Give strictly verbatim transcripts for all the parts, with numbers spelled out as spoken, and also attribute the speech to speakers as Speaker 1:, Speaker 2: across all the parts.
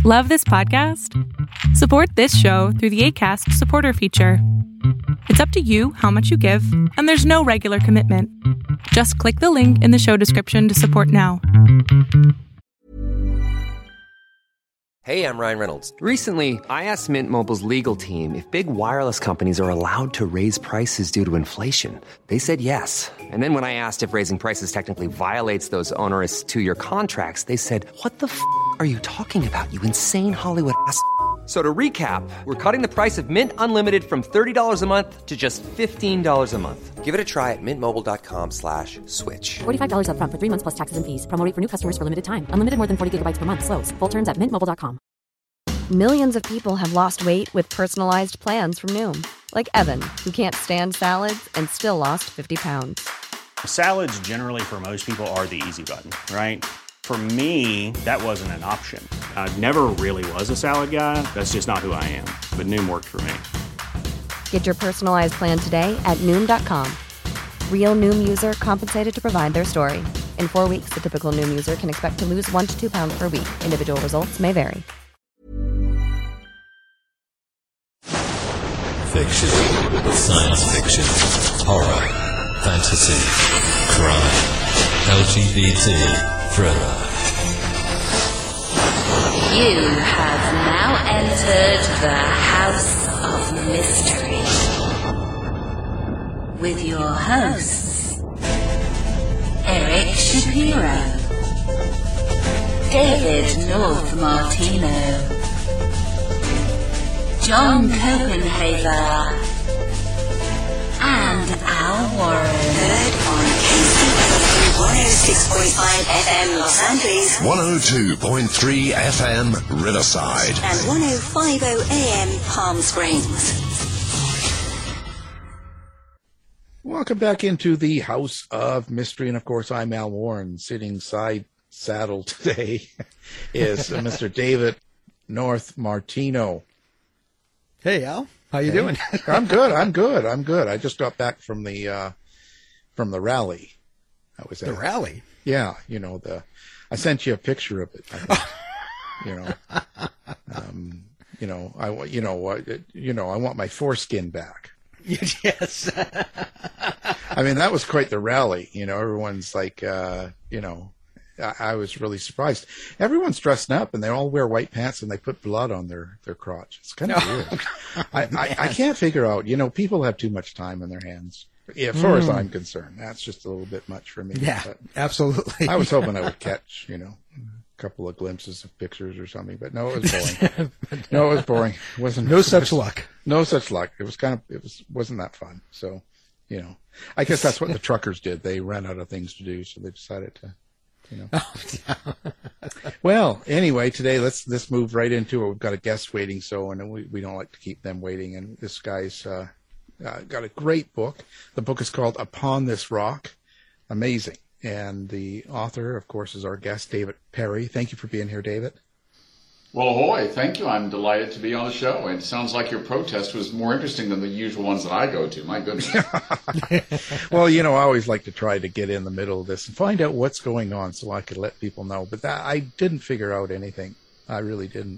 Speaker 1: Love this podcast? Support this show through the Acast supporter feature. It's up to you how much you give, and there's no regular commitment. Just click the link in the show description to support now.
Speaker 2: Hey, I'm Ryan Reynolds. Recently, I asked Mint Mobile's legal team if big wireless companies are allowed to raise prices due to inflation. They said yes. And then when I asked if raising prices technically violates those onerous two-year contracts, they said, what the f*** are you talking about, you insane Hollywood ass f- So to recap, we're cutting the price of Mint Unlimited from thirty dollars a month to just fifteen dollars a month. Give it a try at mintmobile.com slash switch.
Speaker 3: forty-five dollars up front for three months plus taxes and fees. Promo rate for new customers for limited time. Unlimited more than forty gigabytes per month. Slows full terms at mint mobile dot com.
Speaker 4: Millions of people have lost weight with personalized plans from Noom. Like Evan, who can't stand salads and still lost fifty pounds.
Speaker 5: Salads generally for most people are the easy button, right? For me, that wasn't an option. I never really was a salad guy. That's just not who I am. But Noom worked for me.
Speaker 4: Get your personalized plan today at Noom dot com. Real Noom user compensated to provide their story. In four weeks, the typical Noom user can expect to lose one to two pounds per week. Individual results may vary.
Speaker 6: Fiction, science fiction, horror, fantasy, crime, L G B T, thriller.
Speaker 7: You have now entered the House of Mystery with your hosts, Eric Shapiro, David North Martino, John Copenhaver, and Al Warren. Heard on K C W one oh six point five F M Los Angeles,
Speaker 6: one oh two point three F M Riverside,
Speaker 7: and one oh five point oh A M Palm Springs.
Speaker 8: Welcome back into the House of Mystery, and of course I'm Al Warren. Sitting side saddle today is Mister David North Martino.
Speaker 9: Hey, Al. How you
Speaker 8: hey.
Speaker 9: doing?
Speaker 8: I'm good. I'm good. I'm good. I just got back from the uh, from the rally. I was at
Speaker 9: the rally.
Speaker 8: Yeah, you know the. I sent you a picture of it. I think, you know, um, you know, I you know, I, you know, I want my foreskin back.
Speaker 9: Yes.
Speaker 8: I mean, that was quite the rally. You know, everyone's like, uh, you know. I was really surprised. Everyone's dressed up, and they all wear white pants, and they put blood on their, their crotch. It's kind of weird. I, I, I can't figure out. You know, people have too much time in their hands. Yeah, as far mm. as I'm concerned, that's just a little bit much for me.
Speaker 9: Yeah,
Speaker 8: but
Speaker 9: absolutely.
Speaker 8: I was hoping I would catch, you know, a couple of glimpses of pictures or something, but no, it was boring. no, it was boring. It wasn't
Speaker 9: no such
Speaker 8: was,
Speaker 9: luck.
Speaker 8: No such luck. It was kind of. It was wasn't that fun. So, you know, I guess that's what the truckers did. They ran out of things to do, so they decided to. You know.
Speaker 9: Oh, yeah.
Speaker 8: Well, anyway, today let's let's move right into it. We've got a guest waiting, so and we we don't like to keep them waiting. And this guy's uh, uh, got a great book. The book is called Upon This Rock. Amazing. And the author, of course, is our guest, David Perry. Thank you for being here, David.
Speaker 10: Well, ahoy. Thank you. I'm delighted to be on the show. It sounds like your protest was more interesting than the usual ones that I go to. My goodness.
Speaker 8: Well, you know, I always like to try to get in the middle of this and find out what's going on so I could let people know. But that, I didn't figure out anything. I really didn't.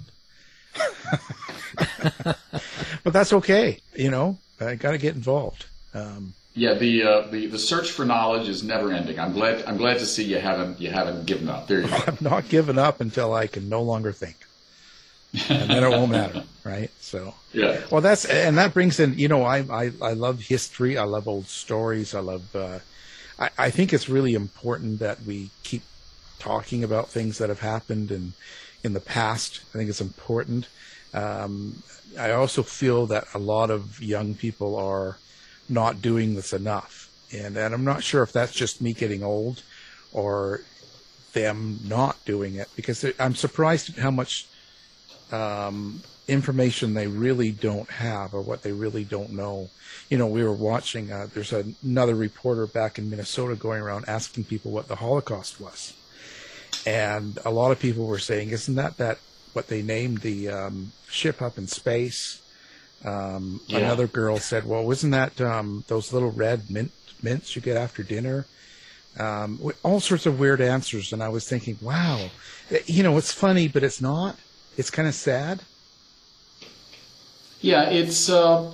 Speaker 8: But that's okay. You know, I got to get involved. Um,
Speaker 10: yeah, the, uh, the the search for knowledge is never ending. I'm glad I'm glad to see you haven't you haven't given up. There you go.
Speaker 8: I'm not giving up until I can no longer think. And then it won't matter, right? So,
Speaker 10: yeah.
Speaker 8: Well, that's and that brings in, you know, I I, I love history. I love old stories. I love. Uh, I, I think it's really important that we keep talking about things that have happened in in the past. I think it's important. Um, I also feel that a lot of young people are not doing this enough, and and I'm not sure if that's just me getting old, or them not doing it, because I'm surprised at how much. Um, information they really don't have, or what they really don't know. You know, we were watching, uh, there's a, another reporter back in Minnesota going around asking people what the Holocaust was. And a lot of people were saying, isn't that that what they named the um, ship up in space? Um, yeah. Another girl said, well, isn't that um, those little red mint, mints you get after dinner? Um, all sorts of weird answers. And I was thinking, wow, you know, it's funny, but it's not. it's kind of sad.
Speaker 10: Yeah, it's, uh,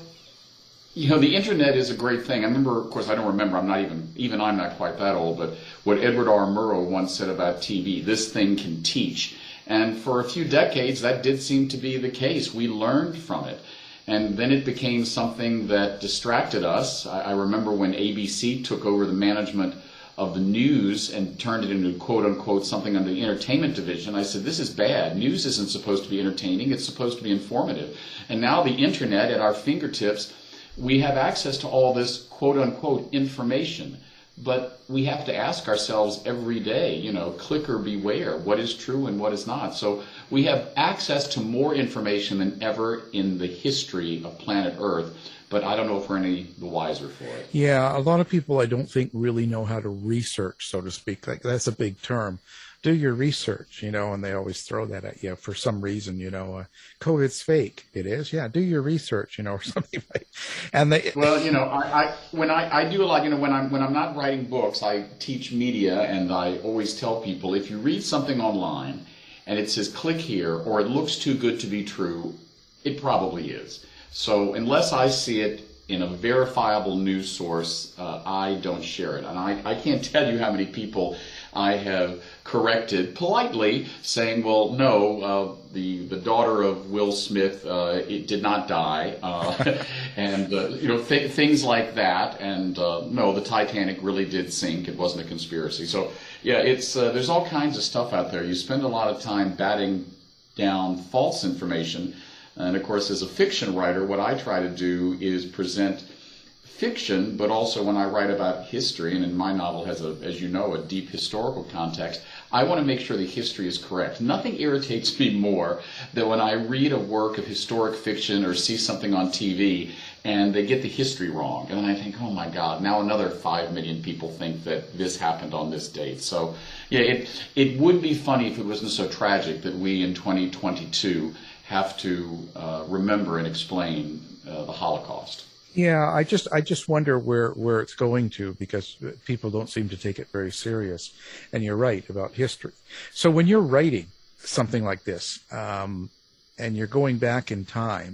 Speaker 10: you know, the internet is a great thing. I remember, of course, I don't remember, I'm not even, even I'm not quite that old, but what Edward R. Murrow once said about T V, this thing can teach. And for a few decades, that did seem to be the case. We learned from it. And then it became something that distracted us. I, I remember when A B C took over the management of the news and turned it into quote-unquote something under the entertainment division. I said, this is bad. News isn't supposed to be entertaining. It's supposed to be informative. And now the internet at our fingertips, we have access to all this quote-unquote information. But we have to ask ourselves every day, you know, clicker beware, what is true and what is not. So we have access to more information than ever in the history of planet Earth, but I don't know if we're any the wiser for it.
Speaker 8: Yeah, a lot of people I don't think really know how to research, so to speak. Like, that's a big term. Do your research, you know, and they always throw that at you for some reason, you know, uh, COVID's fake. It is, yeah, do your research, you know, or something like and they
Speaker 10: Well, you know, I, I when I, I do a lot, you know, when I'm when I'm not writing books, I teach media, and I always tell people, if you read something online and it says click here, or it looks too good to be true, it probably is. So unless I see it in a verifiable news source, uh, I don't share it. And I, I can't tell you how many people I have corrected politely, saying, well, no, uh, the the daughter of Will Smith uh, it did not die, uh, and uh, you know th- things like that. And uh, no, the Titanic really did sink. It wasn't a conspiracy. So yeah, it's uh, there's all kinds of stuff out there. You spend a lot of time batting down false information. And of course, as a fiction writer, what I try to do is present fiction, but also when I write about history, and in my novel has, a, as you know, a deep historical context, I want to make sure the history is correct. Nothing irritates me more than when I read a work of historic fiction or see something on T V and they get the history wrong. And I think, oh my God, now another five million people think that this happened on this date. So, yeah, it, it would be funny if it wasn't so tragic that we in twenty twenty-two have to uh, remember and explain uh, the Holocaust.
Speaker 8: Yeah, I just I just wonder where, where it's going to, because people don't seem to take it very serious. And you're right about history. So when you're writing something like this, um, and you're going back in time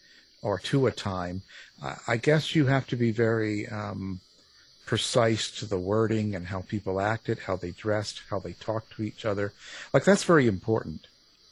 Speaker 8: or to a time, I guess you have to be very um, precise to the wording and how people acted, how they dressed, how they talked to each other. Like, that's very important.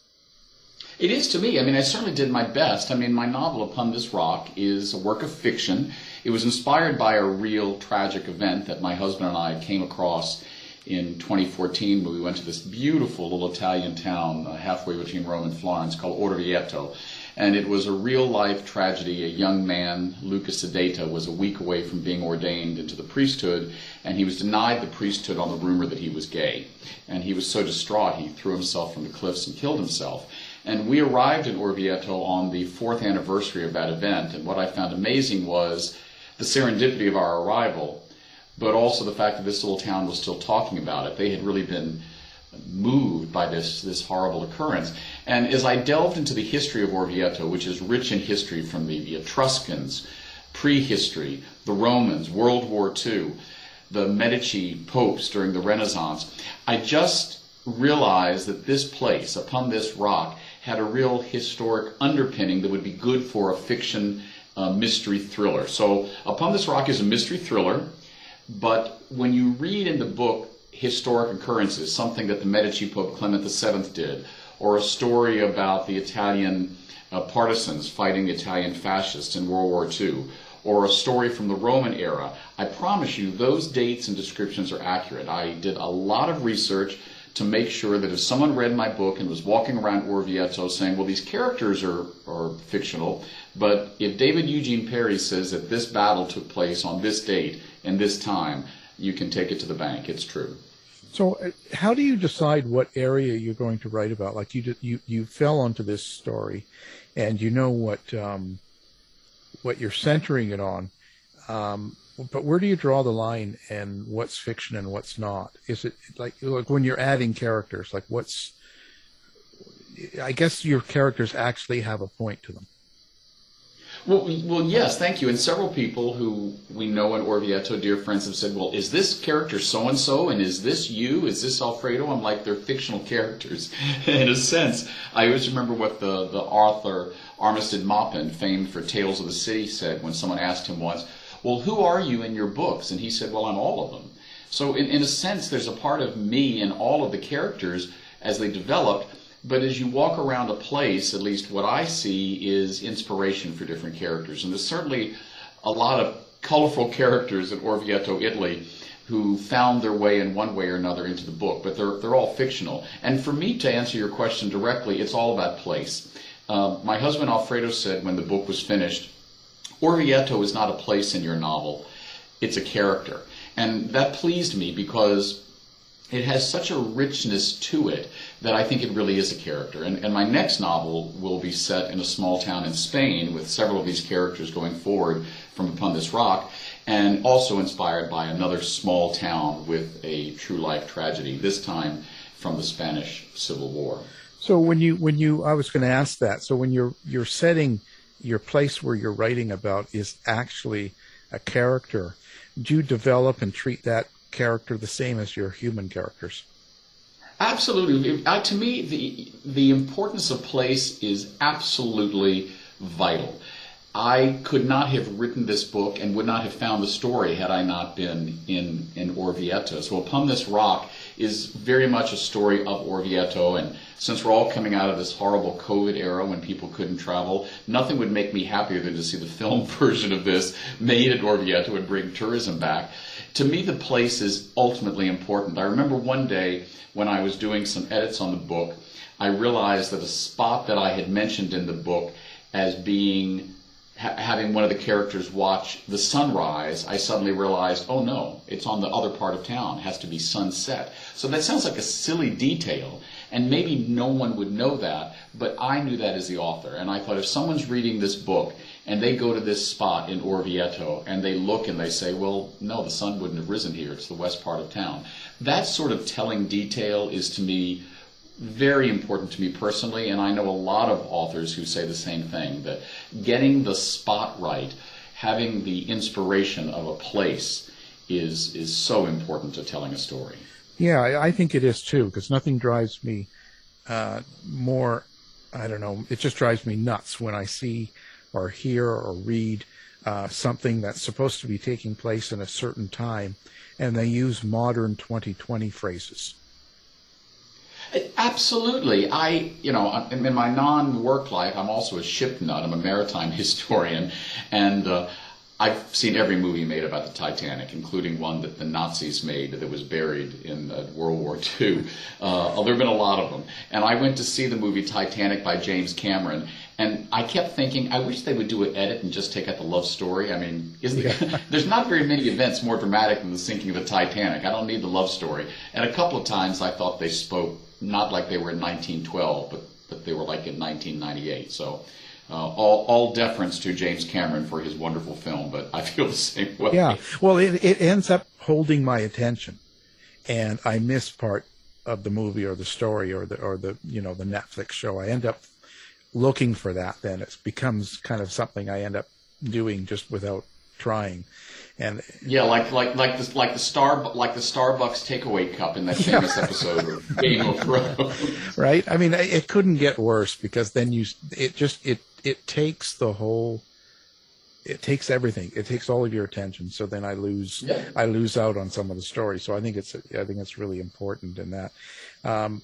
Speaker 10: It is to me. I mean, I certainly did my best. I mean, my novel, Upon This Rock, is a work of fiction. It was inspired by a real tragic event that my husband and I came across in twenty fourteen when we went to this beautiful little Italian town uh, halfway between Rome and Florence called Orvieto. And it was a real-life tragedy. A young man, Luca Sedeta, was a week away from being ordained into the priesthood, and he was denied the priesthood on the rumor that he was gay. And he was so distraught, he threw himself from the cliffs and killed himself. And we arrived in Orvieto on the fourth anniversary of that event, and what I found amazing was the serendipity of our arrival, but also the fact that this little town was still talking about it. They had really been moved by this, this horrible occurrence. And as I delved into the history of Orvieto, which is rich in history from the, the Etruscans, prehistory, the Romans, World War Two, the Medici popes during the Renaissance, I just realized that this place, Upon This Rock, had a real historic underpinning that would be good for a fiction uh, mystery thriller. So Upon This Rock is a mystery thriller, but when you read in the book historic occurrences, something that the Medici Pope Clement the Seventh did, or a story about the Italian uh, partisans fighting the Italian fascists in World War Two, or a story from the Roman era, I promise you those dates and descriptions are accurate. I did a lot of research to make sure that if someone read my book and was walking around Orvieto saying, well, these characters are, are fictional, but if David Eugene Perry says that this battle took place on this date and this time, you can take it to the bank. It's true.
Speaker 8: So uh, how do you decide what area you're going to write about? Like, you did, you, you fell onto this story, and you know what um, what you're centering it on. Um, but where do you draw the line, and what's fiction and what's not? Is it like, like when you're adding characters, like what's, I guess your characters actually have a point to them.
Speaker 10: Well, well, yes, thank you. And several people who we know in Orvieto, dear friends, have said, well, is this character so-and-so, and is this you? Is this Alfredo? I'm like, they're fictional characters. In a sense, I always remember what the, the author Armistead Maupin, famed for Tales of the City, said when someone asked him once, well, who are you in your books? And he said, well, I'm all of them. So in, in a sense, there's a part of me in all of the characters as they developed. But as you walk around a place, at least what I see is inspiration for different characters. And there's certainly a lot of colorful characters in Orvieto, Italy, who found their way in one way or another into the book. But they're, they're all fictional. And for me, to answer your question directly, it's all about place. Uh, my husband Alfredo said when the book was finished, Orvieto is not a place in your novel. It's a character. And that pleased me because it has such a richness to it that I think it really is a character. And, and my next novel will be set in a small town in Spain with several of these characters going forward from Upon This Rock, and also inspired by another small town with a true life tragedy, this time from the Spanish Civil War.
Speaker 8: So when you, when you, I was going to ask that, so when you're, you're setting your place where you're writing about is actually a character, do you develop and treat that character the same as your human characters?
Speaker 10: Absolutely. Uh, to me, the the importance of place is absolutely vital. I could not have written this book and would not have found the story had I not been in, in Orvieto. So Upon This Rock is very much a story of Orvieto, and since we're all coming out of this horrible COVID era when people couldn't travel, nothing would make me happier than to see the film version of this made at Orvieto and bring tourism back. To me, the place is ultimately important. I remember one day when I was doing some edits on the book, I realized that a spot that I had mentioned in the book as being ha- having one of the characters watch the sunrise, I suddenly realized, oh no, it's on the other part of town. It has to be sunset. So that sounds like a silly detail, and maybe no one would know that, but I knew that as the author. And I thought, if someone's reading this book and they go to this spot in Orvieto and they look and they say, well, no, the sun wouldn't have risen here. It's the west part of town. That sort of telling detail is, to me, very important to me personally, and I know a lot of authors who say the same thing, that getting the spot right, having the inspiration of a place is is so important to telling a story.
Speaker 8: Yeah, I, I think it is too, because nothing drives me uh, more, I don't know, it just drives me nuts when I see or hear or read uh, something that's supposed to be taking place in a certain time, and they use modern twenty twenty phrases.
Speaker 10: Absolutely. I, you know, in my non-work life, I'm also a ship nut. I'm a maritime historian, and uh, I've seen every movie made about the Titanic, including one that the Nazis made that was buried in uh, World War Two. Uh, there have been a lot of them. And I went to see the movie Titanic by James Cameron, and I kept thinking, I wish they would do an edit and just take out the love story. I mean, isn't yeah. There's not very many events more dramatic than the sinking of the Titanic. I don't need the love story. And a couple of times I thought they spoke not like they were in nineteen twelve, but, but they were like in nineteen ninety-eight. So uh, all, all deference to James Cameron for his wonderful film, but I feel the same way.
Speaker 8: Yeah, well, it, it ends up holding my attention, and I miss part of the movie or the story or the or the you know the Netflix show. I end up looking for that. Then it becomes kind of something I end up doing just without trying. And
Speaker 10: yeah, like like like the like the star like the Starbucks takeaway cup in that famous yeah. episode of Game of Thrones.
Speaker 8: Right. I mean, it couldn't get worse, because then you it just it it takes the whole. It takes everything. It takes all of your attention. So then I lose yeah. I lose out on some of the story. So I think it's I think it's really important in that. Um,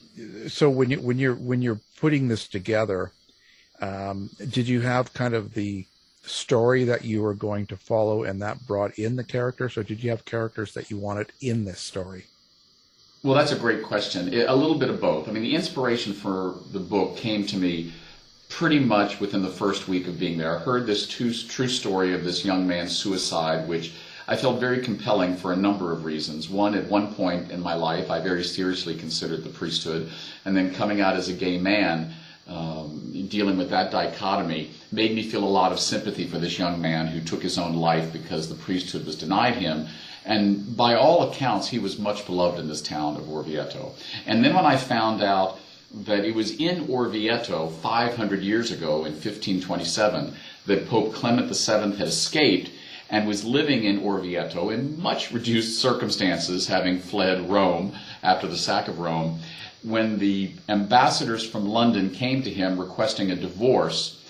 Speaker 8: so when you when you're when you're putting this together, um, did you have kind of the story that you were going to follow and that brought in the characters, or did you have characters that you wanted in this story?
Speaker 10: Well, that's a great question. A little bit of both. I mean, the inspiration for the book came to me pretty much within the first week of being there. I heard this true, true story of this young man's suicide, which I felt very compelling for a number of reasons. One, at one point in my life, I very seriously considered the priesthood, and then coming out as a gay man, um, dealing with that dichotomy, made me feel a lot of sympathy for this young man who took his own life because the priesthood was denied him. And by all accounts, he was much beloved in this town of Orvieto. And then when I found out that it was in Orvieto five hundred years ago in fifteen twenty-seven that Pope Clement the Seventh had escaped and was living in Orvieto in much reduced circumstances, having fled Rome after the sack of Rome, when the ambassadors from London came to him requesting a divorce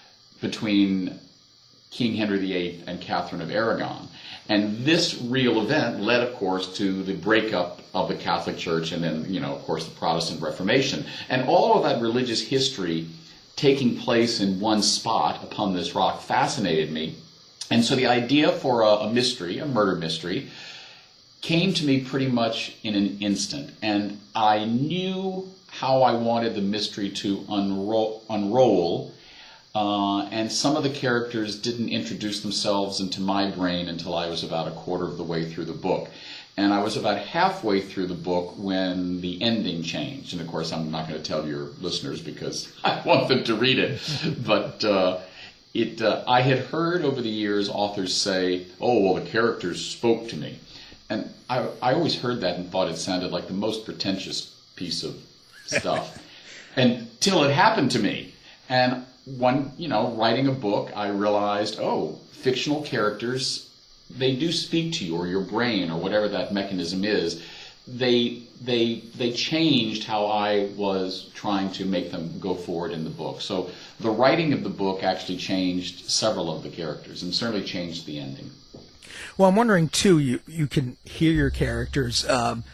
Speaker 10: between King Henry the Eighth and Catherine of Aragon. And this real event led, of course, to the breakup of the Catholic Church and then, you know, of course, the Protestant Reformation. And all of that religious history taking place in one spot upon this rock fascinated me. And so the idea for a, a mystery, a murder mystery, came to me pretty much in an instant. And I knew how I wanted the mystery to unroll, unroll uh, and some of the characters didn't introduce themselves into my brain until I was about a quarter of the way through the book. And I was about halfway through the book when the ending changed. And of course, I'm not going to tell your listeners because I want them to read it. But uh, it, uh, I had heard over the years authors say, oh, well, the characters spoke to me. And I, I always heard that and thought it sounded like the most pretentious piece of stuff. Until it happened to me. And one, you know, writing a book, I realized, oh, fictional characters, they do speak to you, or your brain, or whatever that mechanism is. They they they changed how I was trying to make them go forward in the book. So the writing of the book actually changed several of the characters, and certainly changed the ending.
Speaker 9: Well, I'm wondering too. You you can hear your characters, um,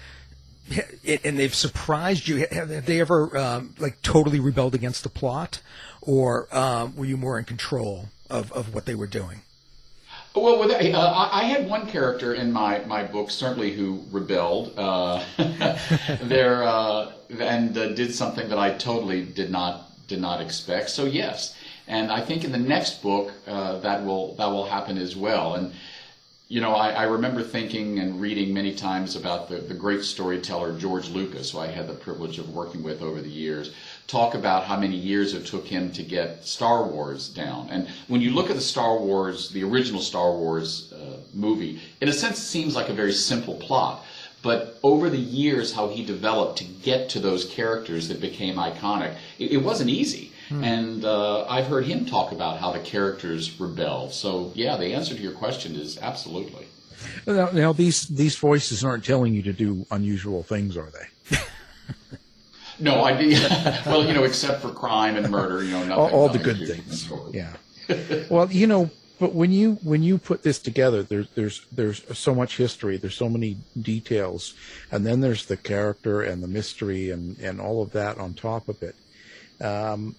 Speaker 9: and they've surprised you. Have they ever um, like totally rebelled against the plot, or um, were you more in control of, of what they were doing?
Speaker 10: Well, with, uh, I had one character in my, my book, certainly, who rebelled uh, there uh, and uh, did something that I totally did not did not expect. So yes, and I think in the next book uh, that will that will happen as well. And you know, I, I remember thinking and reading many times about the, the great storyteller George Lucas, who I had the privilege of working with over the years, talk about how many years it took him to get Star Wars down. And when you look at the Star Wars, the original Star Wars uh, movie, in a sense it seems like a very simple plot. But over the years, how he developed to get to those characters that became iconic, it, it wasn't easy. Hmm. And uh, I've heard him talk about how the characters rebelled. So, yeah, the answer to your question is absolutely.
Speaker 8: Now, now these, these voices aren't telling you to do unusual things, are they?
Speaker 10: No, I mean, well, you know, except for crime and murder, you know, nothing.
Speaker 8: All, all the good things. Yeah. Well, you know, but when you when you put this together, there's there's there's so much history, there's so many details, and then there's the character and the mystery and, and all of that on top of it. Um,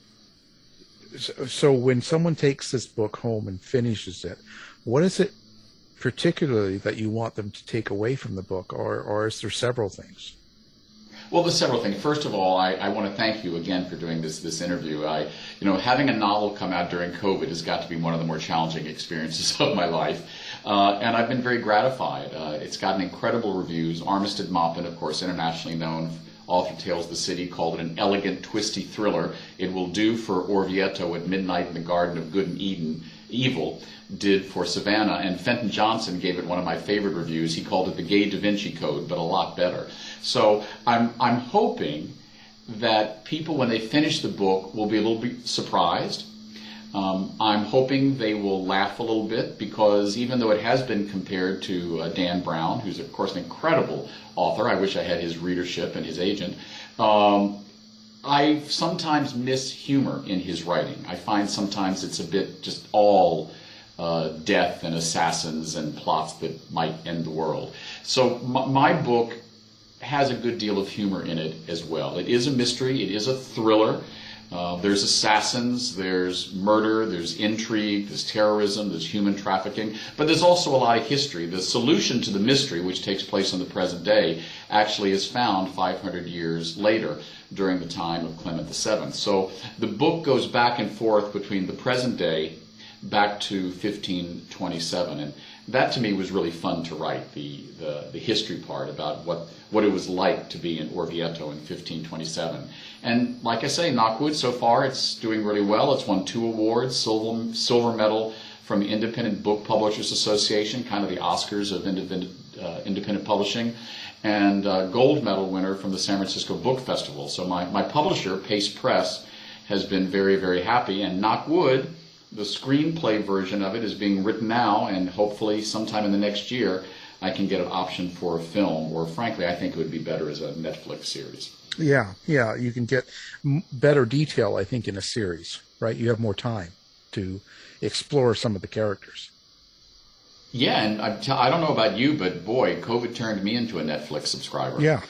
Speaker 8: so, so when someone takes this book home and finishes it, what is it particularly that you want them to take away from the book, or or is there several things?
Speaker 10: Well, there's several things. First of all, I, I want to thank you again for doing this this interview. I, you know, having a novel come out during COVID has got to be one of the more challenging experiences of my life, uh, and I've been very gratified. Uh, it's gotten incredible reviews. Armistead Maupin, of course, internationally known author of Tales of the City, called it an elegant, twisty thriller. It will do for Orvieto at midnight in the Garden of Good and Eden, Evil did for Savannah, and Fenton Johnson gave it one of my favorite reviews. He called it the Gay Da Vinci Code, but a lot better. So I'm I'm hoping that people, when they finish the book, will be a little bit surprised. Um, I'm hoping they will laugh a little bit, because even though it has been compared to uh, Dan Brown, who's of course an incredible author, I wish I had his readership and his agent, um, I sometimes miss humor in his writing. I find sometimes it's a bit just all uh, death and assassins and plots that might end the world. So my, my book has a good deal of humor in it as well. It is a mystery, it is a thriller. Uh, there's assassins, there's murder, there's intrigue, there's terrorism, there's human trafficking, but there's also a lot of history. The solution to the mystery, which takes place in the present day, actually is found five hundred years later during the time of Clement the Seventh. So the book goes back and forth between the present day back to fifteen twenty-seven, and that to me was really fun to write, the, the, the history part about what, what it was like to be in Orvieto in fifteen twenty-seven. And like I say, Knockwood, so far it's doing really well. It's won two awards, silver, silver medal from the Independent Book Publishers Association, kind of the Oscars of independent, uh, independent publishing. and uh, gold medal winner from the San Francisco Book Festival. So my, my publisher, Pace Press, has been very, very happy, and knock wood, the screenplay version of it is being written now, and hopefully sometime in the next year I can get an option for a film, or frankly I think it would be better as a Netflix series.
Speaker 8: Yeah, yeah, you can get m- better detail, I think, in a series, right? You have more time to explore some of the characters.
Speaker 10: Yeah, and I, t- I don't know about you, but boy, COVID turned me into a Netflix subscriber.
Speaker 8: Yeah,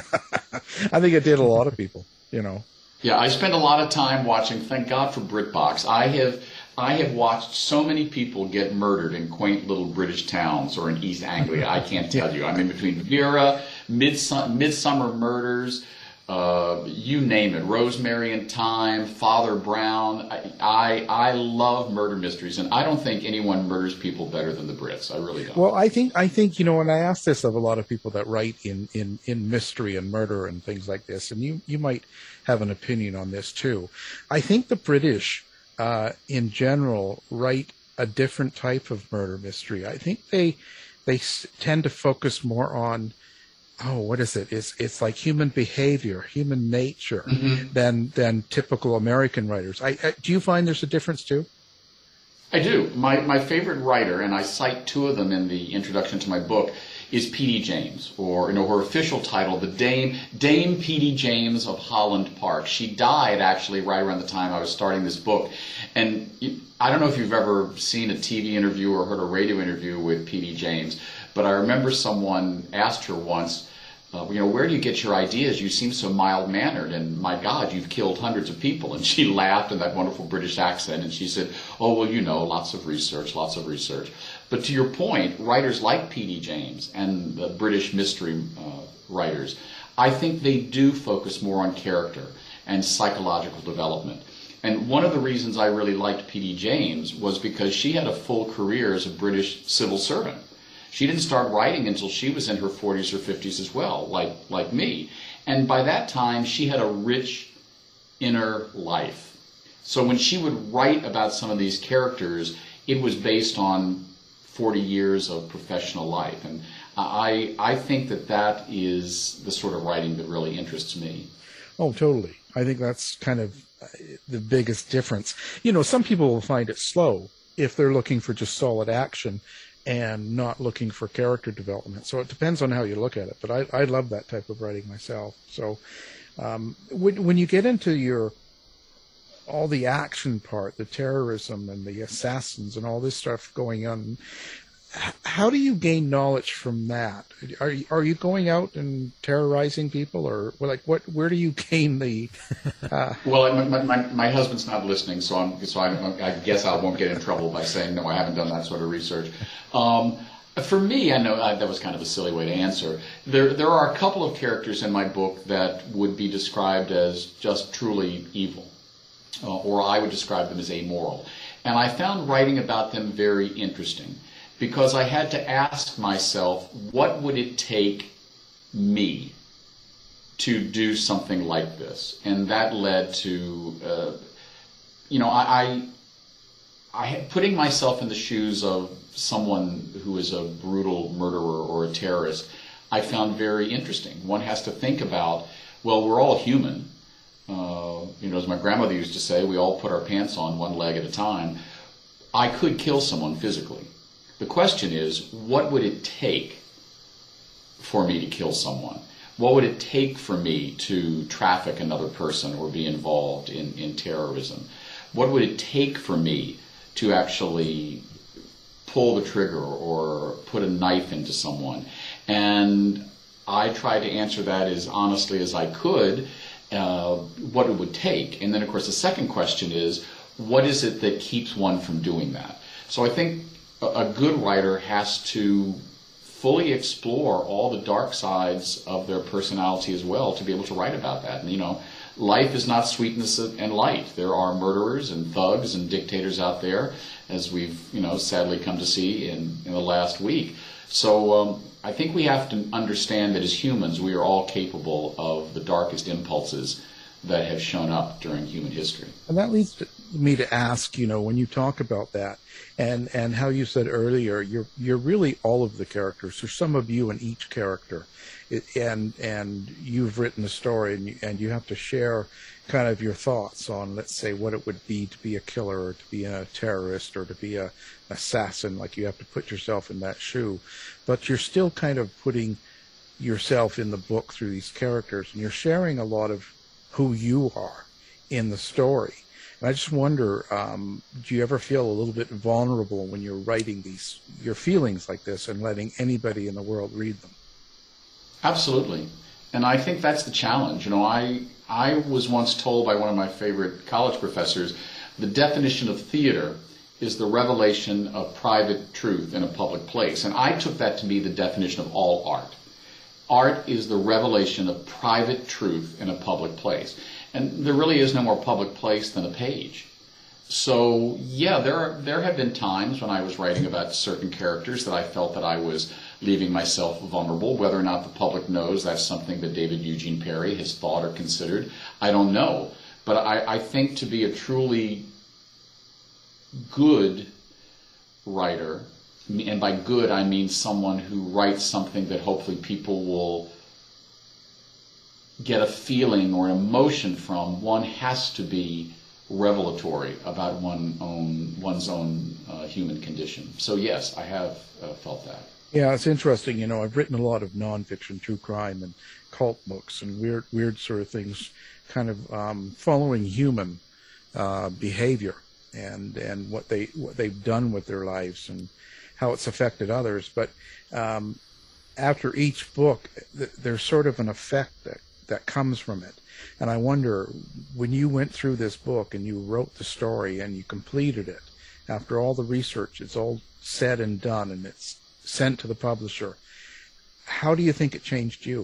Speaker 8: I think it did a lot of people, you know.
Speaker 10: Yeah, I spend a lot of time watching, thank God for BritBox. I have I have watched so many people get murdered in quaint little British towns or in East Anglia, I can't tell you. I mean, between Vera, Midsum- Midsummer Murders, uh, you name it, Rosemary and Thyme, Father Brown. I, I I love murder mysteries, and I don't think anyone murders people better than the Brits. I really don't.
Speaker 8: Well, I think, I think you know, and I ask this of a lot of people that write in, in, in mystery and murder and things like this, and you, you might have an opinion on this too. I think the British, uh, in general, write a different type of murder mystery. I think they they s- tend to focus more on, oh, what is it? It's it's like human behavior, human nature, mm-hmm. than than typical American writers. I, I do you find there's a difference too?
Speaker 10: I do. My my favorite writer, and I cite two of them in the introduction to my book, is P D James, or you know her official title, the Dame Dame P D James of Holland Park. She died actually right around the time I was starting this book, and I don't know if you've ever seen a T V interview or heard a radio interview with P D James, but I remember someone asked her once, Uh, you know, where do you get your ideas? You seem so mild-mannered, and my God, you've killed hundreds of people. And she laughed in that wonderful British accent, and she said, oh, well, you know, lots of research, lots of research. But to your point, writers like P D James and the British mystery uh, writers, I think they do focus more on character and psychological development. And one of the reasons I really liked P D James was because she had a full career as a British civil servant. She didn't start writing until she was in her forties or fifties as well, like like me. And by that time, she had a rich inner life. So when she would write about some of these characters, it was based on forty years of professional life. And I I think that that is the sort of writing that really interests me.
Speaker 8: Oh, totally. I think that's kind of the biggest difference. You know, some people will find it slow if they're looking for just solid action and not looking for character development. So it depends on how you look at it. But I, I love that type of writing myself. So um, when, when you get into your all the action part, the terrorism and the assassins and all this stuff going on, how do you gain knowledge from that? Are you, are you going out and terrorizing people, or like what? Where do you gain the? Uh...
Speaker 10: Well, my, my my husband's not listening, so I'm so I, I guess I won't get in trouble by saying no. I haven't done that sort of research. Um, for me, I know I, that was kind of a silly way to answer. There there are a couple of characters in my book that would be described as just truly evil, uh, or I would describe them as amoral, and I found writing about them very interesting. Because I had to ask myself, what would it take me to do something like this? And that led to, uh, you know, I, I, I, putting myself in the shoes of someone who is a brutal murderer or a terrorist, I found very interesting. One has to think about, well, we're all human. Uh, you know, as my grandmother used to say, we all put our pants on one leg at a time. I could kill someone physically. The question is, what would it take for me to kill someone? What would it take for me to traffic another person or be involved in, in terrorism? What would it take for me to actually pull the trigger or put a knife into someone? And I tried to answer that as honestly as I could, uh, what it would take. And then, of course, the second question is, what is it that keeps one from doing that? So I think a good writer has to fully explore all the dark sides of their personality as well to be able to write about that. And, you know, life is not sweetness and light. There are murderers and thugs and dictators out there, as we've, you know, sadly come to see in, in the last week. So um, I think we have to understand that as humans, we are all capable of the darkest impulses that have shown up during human history.
Speaker 8: And that leads to me to ask, you know, when you talk about that, and, and how you said earlier, you're you're really all of the characters. There's some of you in each character, it, and and you've written a story, and you, and you have to share kind of your thoughts on, let's say, what it would be to be a killer, or to be a terrorist, or to be a assassin. Like, you have to put yourself in that shoe, but you're still kind of putting yourself in the book through these characters, and you're sharing a lot of who you are in the story. And I just wonder, um, do you ever feel a little bit vulnerable when you're writing these, your feelings like this, and letting anybody in the world read them?
Speaker 10: Absolutely. And I think that's the challenge. You know, I I was once told by one of my favorite college professors, the definition of theater is the revelation of private truth in a public place. And I took that to be the definition of all art. Art is the revelation of private truth in a public place. And there really is no more public place than a page. So, yeah, there are, there have been times when I was writing about certain characters that I felt that I was leaving myself vulnerable. Whether or not the public knows that's something that David Eugene Perry has thought or considered, I don't know. But I, I think to be a truly good writer, and by good I mean someone who writes something that hopefully people will get a feeling or an emotion from, one has to be revelatory about one own, one's own uh, human condition. So yes, I have uh, felt that.
Speaker 8: Yeah, it's interesting. You know, I've written a lot of nonfiction, true crime, and cult books, and weird, weird sort of things, kind of um, following human uh, behavior and and what they what they've done with their lives and how it's affected others. But um, after each book, th- there's sort of an effect that that comes from it. And I wonder, when you went through this book and you wrote the story and you completed it, after all the research, it's all said and done, and it's sent to the publisher, how do you think it changed you?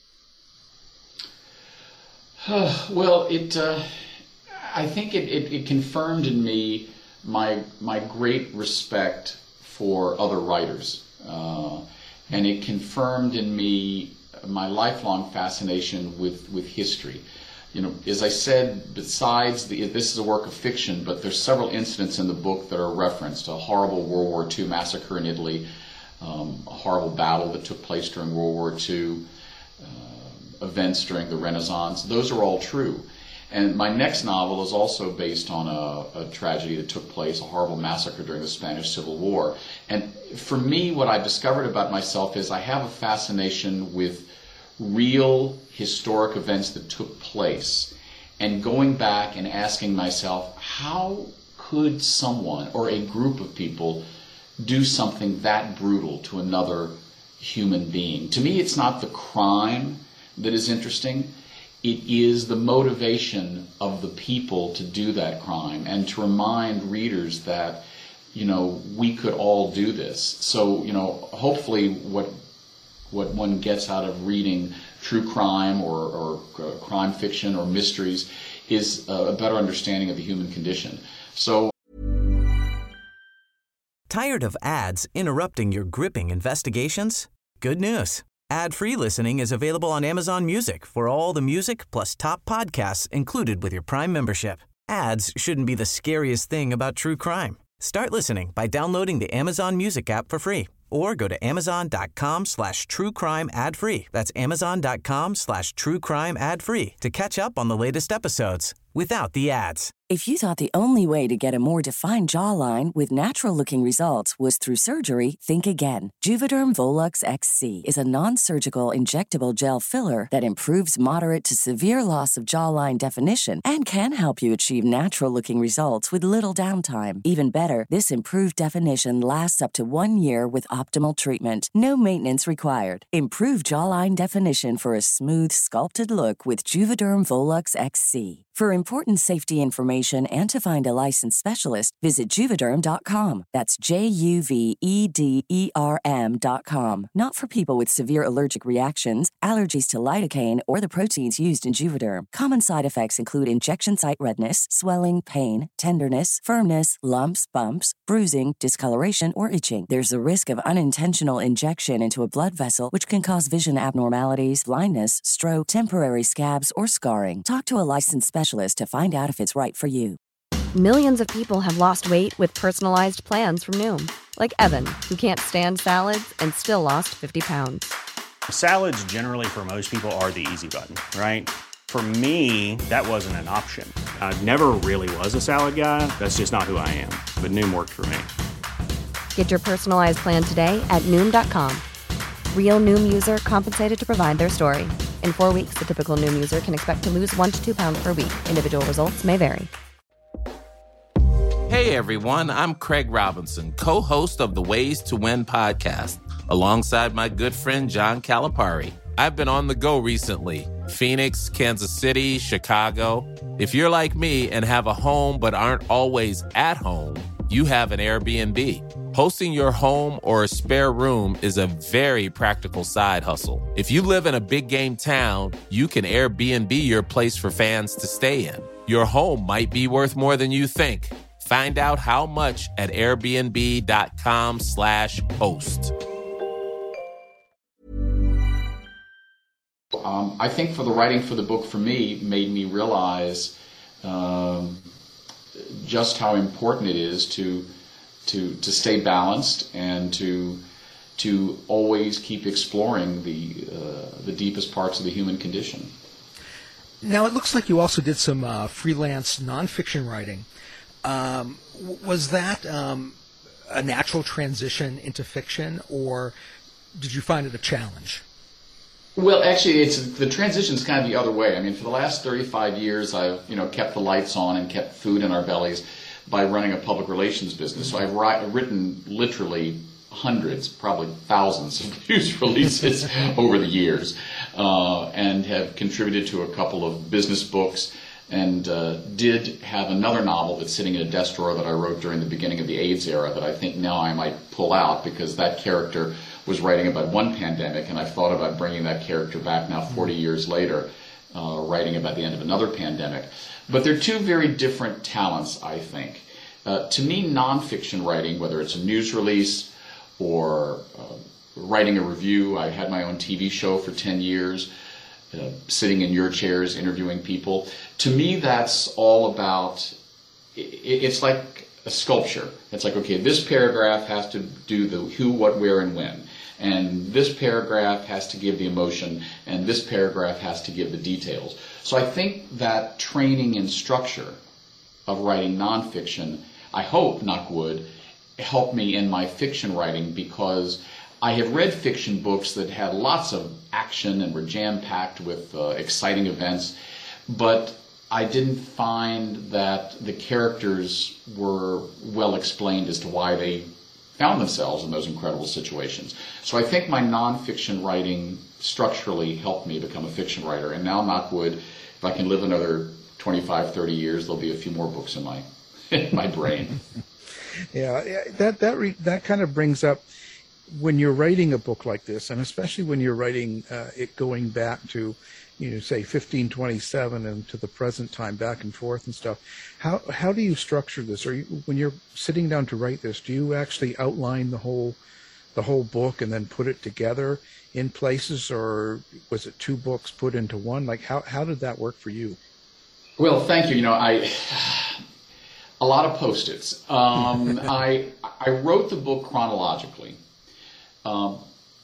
Speaker 10: Well, it. Uh, I think it, it, it confirmed in me my my great respect for other writers, uh, and it confirmed in me my lifelong fascination with, with history. You know, as I said, besides the, this is a work of fiction, but there's several incidents in the book that are referenced: a horrible World War Two massacre in Italy, um, a horrible battle that took place during World War Two, uh, events during the Renaissance. Those are all true. And my next novel is also based on a, a tragedy that took place, a horrible massacre during the Spanish Civil War. And for me, what I've discovered about myself is I have a fascination with real historic events that took place, and going back and asking myself, how could someone or a group of people do something that brutal to another human being? To me, it's not the crime that is interesting. It is the motivation of the people to do that crime, and to remind readers that, you know, we could all do this. So, you know, hopefully what what one gets out of reading true crime or, or uh, crime fiction or mysteries is a better understanding of the human condition. So,
Speaker 11: tired of ads interrupting your gripping investigations? Good news. Ad-free listening is available on Amazon Music for all the music plus top podcasts included with your Prime membership. Ads shouldn't be the scariest thing about true crime. Start listening by downloading the Amazon Music app for free, or go to amazon.com slash true crime ad free. That's amazon.com slash true crime ad free to catch up on the latest episodes without the ads.
Speaker 12: If you thought the only way to get a more defined jawline with natural-looking results was through surgery, think again. Juvederm Volux X C is a non-surgical injectable gel filler that improves moderate to severe loss of jawline definition and can help you achieve natural-looking results with little downtime. Even better, this improved definition lasts up to one year with optimal treatment. No maintenance required. Improve jawline definition for a smooth, sculpted look with Juvederm Volux X C. For important safety information and to find a licensed specialist, visit Juvederm dot com. That's J U V E D E R M dot com. Not for people with severe allergic reactions, allergies to lidocaine, or the proteins used in Juvederm. Common side effects include injection site redness, swelling, pain, tenderness, firmness, lumps, bumps, bruising, discoloration, or itching. There's a risk of unintentional injection into a blood vessel, which can cause vision abnormalities, blindness, stroke, temporary scabs, or scarring. Talk to a licensed specialist to find out if it's right for you.
Speaker 4: Millions of people have lost weight with personalized plans from Noom. Like Evan, who can't stand salads and still lost fifty pounds.
Speaker 5: Salads generally for most people are the easy button, right? For me, that wasn't an option. I never really was a salad guy. That's just not who I am. But Noom worked for me.
Speaker 4: Get your personalized plan today at Noom dot com. Real Noom user compensated to provide their story. In four weeks, the typical Noom user can expect to lose one to two pounds per week. Individual results may vary.
Speaker 13: Hey everyone, I'm Craig Robinson, co-host of the Ways to Win podcast, alongside my good friend John Calipari. I've been on the go recently. Phoenix, Kansas City, Chicago. If you're like me and have a home but aren't always at home, you have an Airbnb. Hosting your home or a spare room is a very practical side hustle. If you live in a big game town, you can Airbnb your place for fans to stay in. Your home might be worth more than you think. Find out how much at airbnb.com slash host.
Speaker 10: Um, I think for the writing for the book for me made me realize um, just how important it is to to to stay balanced and to to always keep exploring the uh, the deepest parts of the human condition.
Speaker 9: Now, it looks like you also did some uh, freelance nonfiction writing. Um, was that um, a natural transition into fiction, or did you find it a challenge?
Speaker 10: Well, actually, it's the transition's kind of the other way. I mean, for the last thirty-five years, I've you know kept the lights on and kept food in our bellies by running a public relations business. So I've ri- written literally hundreds, probably thousands of news releases over the years, uh, and have contributed to a couple of business books. And uh, did have another novel that's sitting in a desk drawer that I wrote during the beginning of the AIDS era that I think now I might pull out, because that character was writing about one pandemic, and I've thought about bringing that character back now forty years later, uh, writing about the end of another pandemic. But they're two very different talents, I think. Uh, to me, nonfiction writing, whether it's a news release or uh, writing a review, I had my own T V show for ten years, Uh, sitting in your chairs, interviewing people. To me, that's all about, it, it's like a sculpture. It's like, okay, this paragraph has to do the who, what, where, and when. And this paragraph has to give the emotion, and this paragraph has to give the details. So I think that training and structure of writing nonfiction, I hope, knock wood, helped me in my fiction writing, because I have read fiction books that had lots of action and were jam-packed with uh, exciting events, but I didn't find that the characters were well explained as to why they found themselves in those incredible situations. So I think my nonfiction writing structurally helped me become a fiction writer, and now, knock wood, if I can live another twenty-five, thirty years, there'll be a few more books in my in my brain.
Speaker 8: Yeah, that that re, that kind of brings up, when you're writing a book like this, and especially when you're writing uh, it going back to, you know, say fifteen twenty-seven and to the present time, back and forth and stuff, how how do you structure this? Or you, when you're sitting down to write this, do you actually outline the whole the whole book and then put it together in places, or was it two books put into one? Like, how how did that work for you?
Speaker 10: Well, thank you. You know, I a lot of Post-its. Um, I I wrote the book chronologically. Um,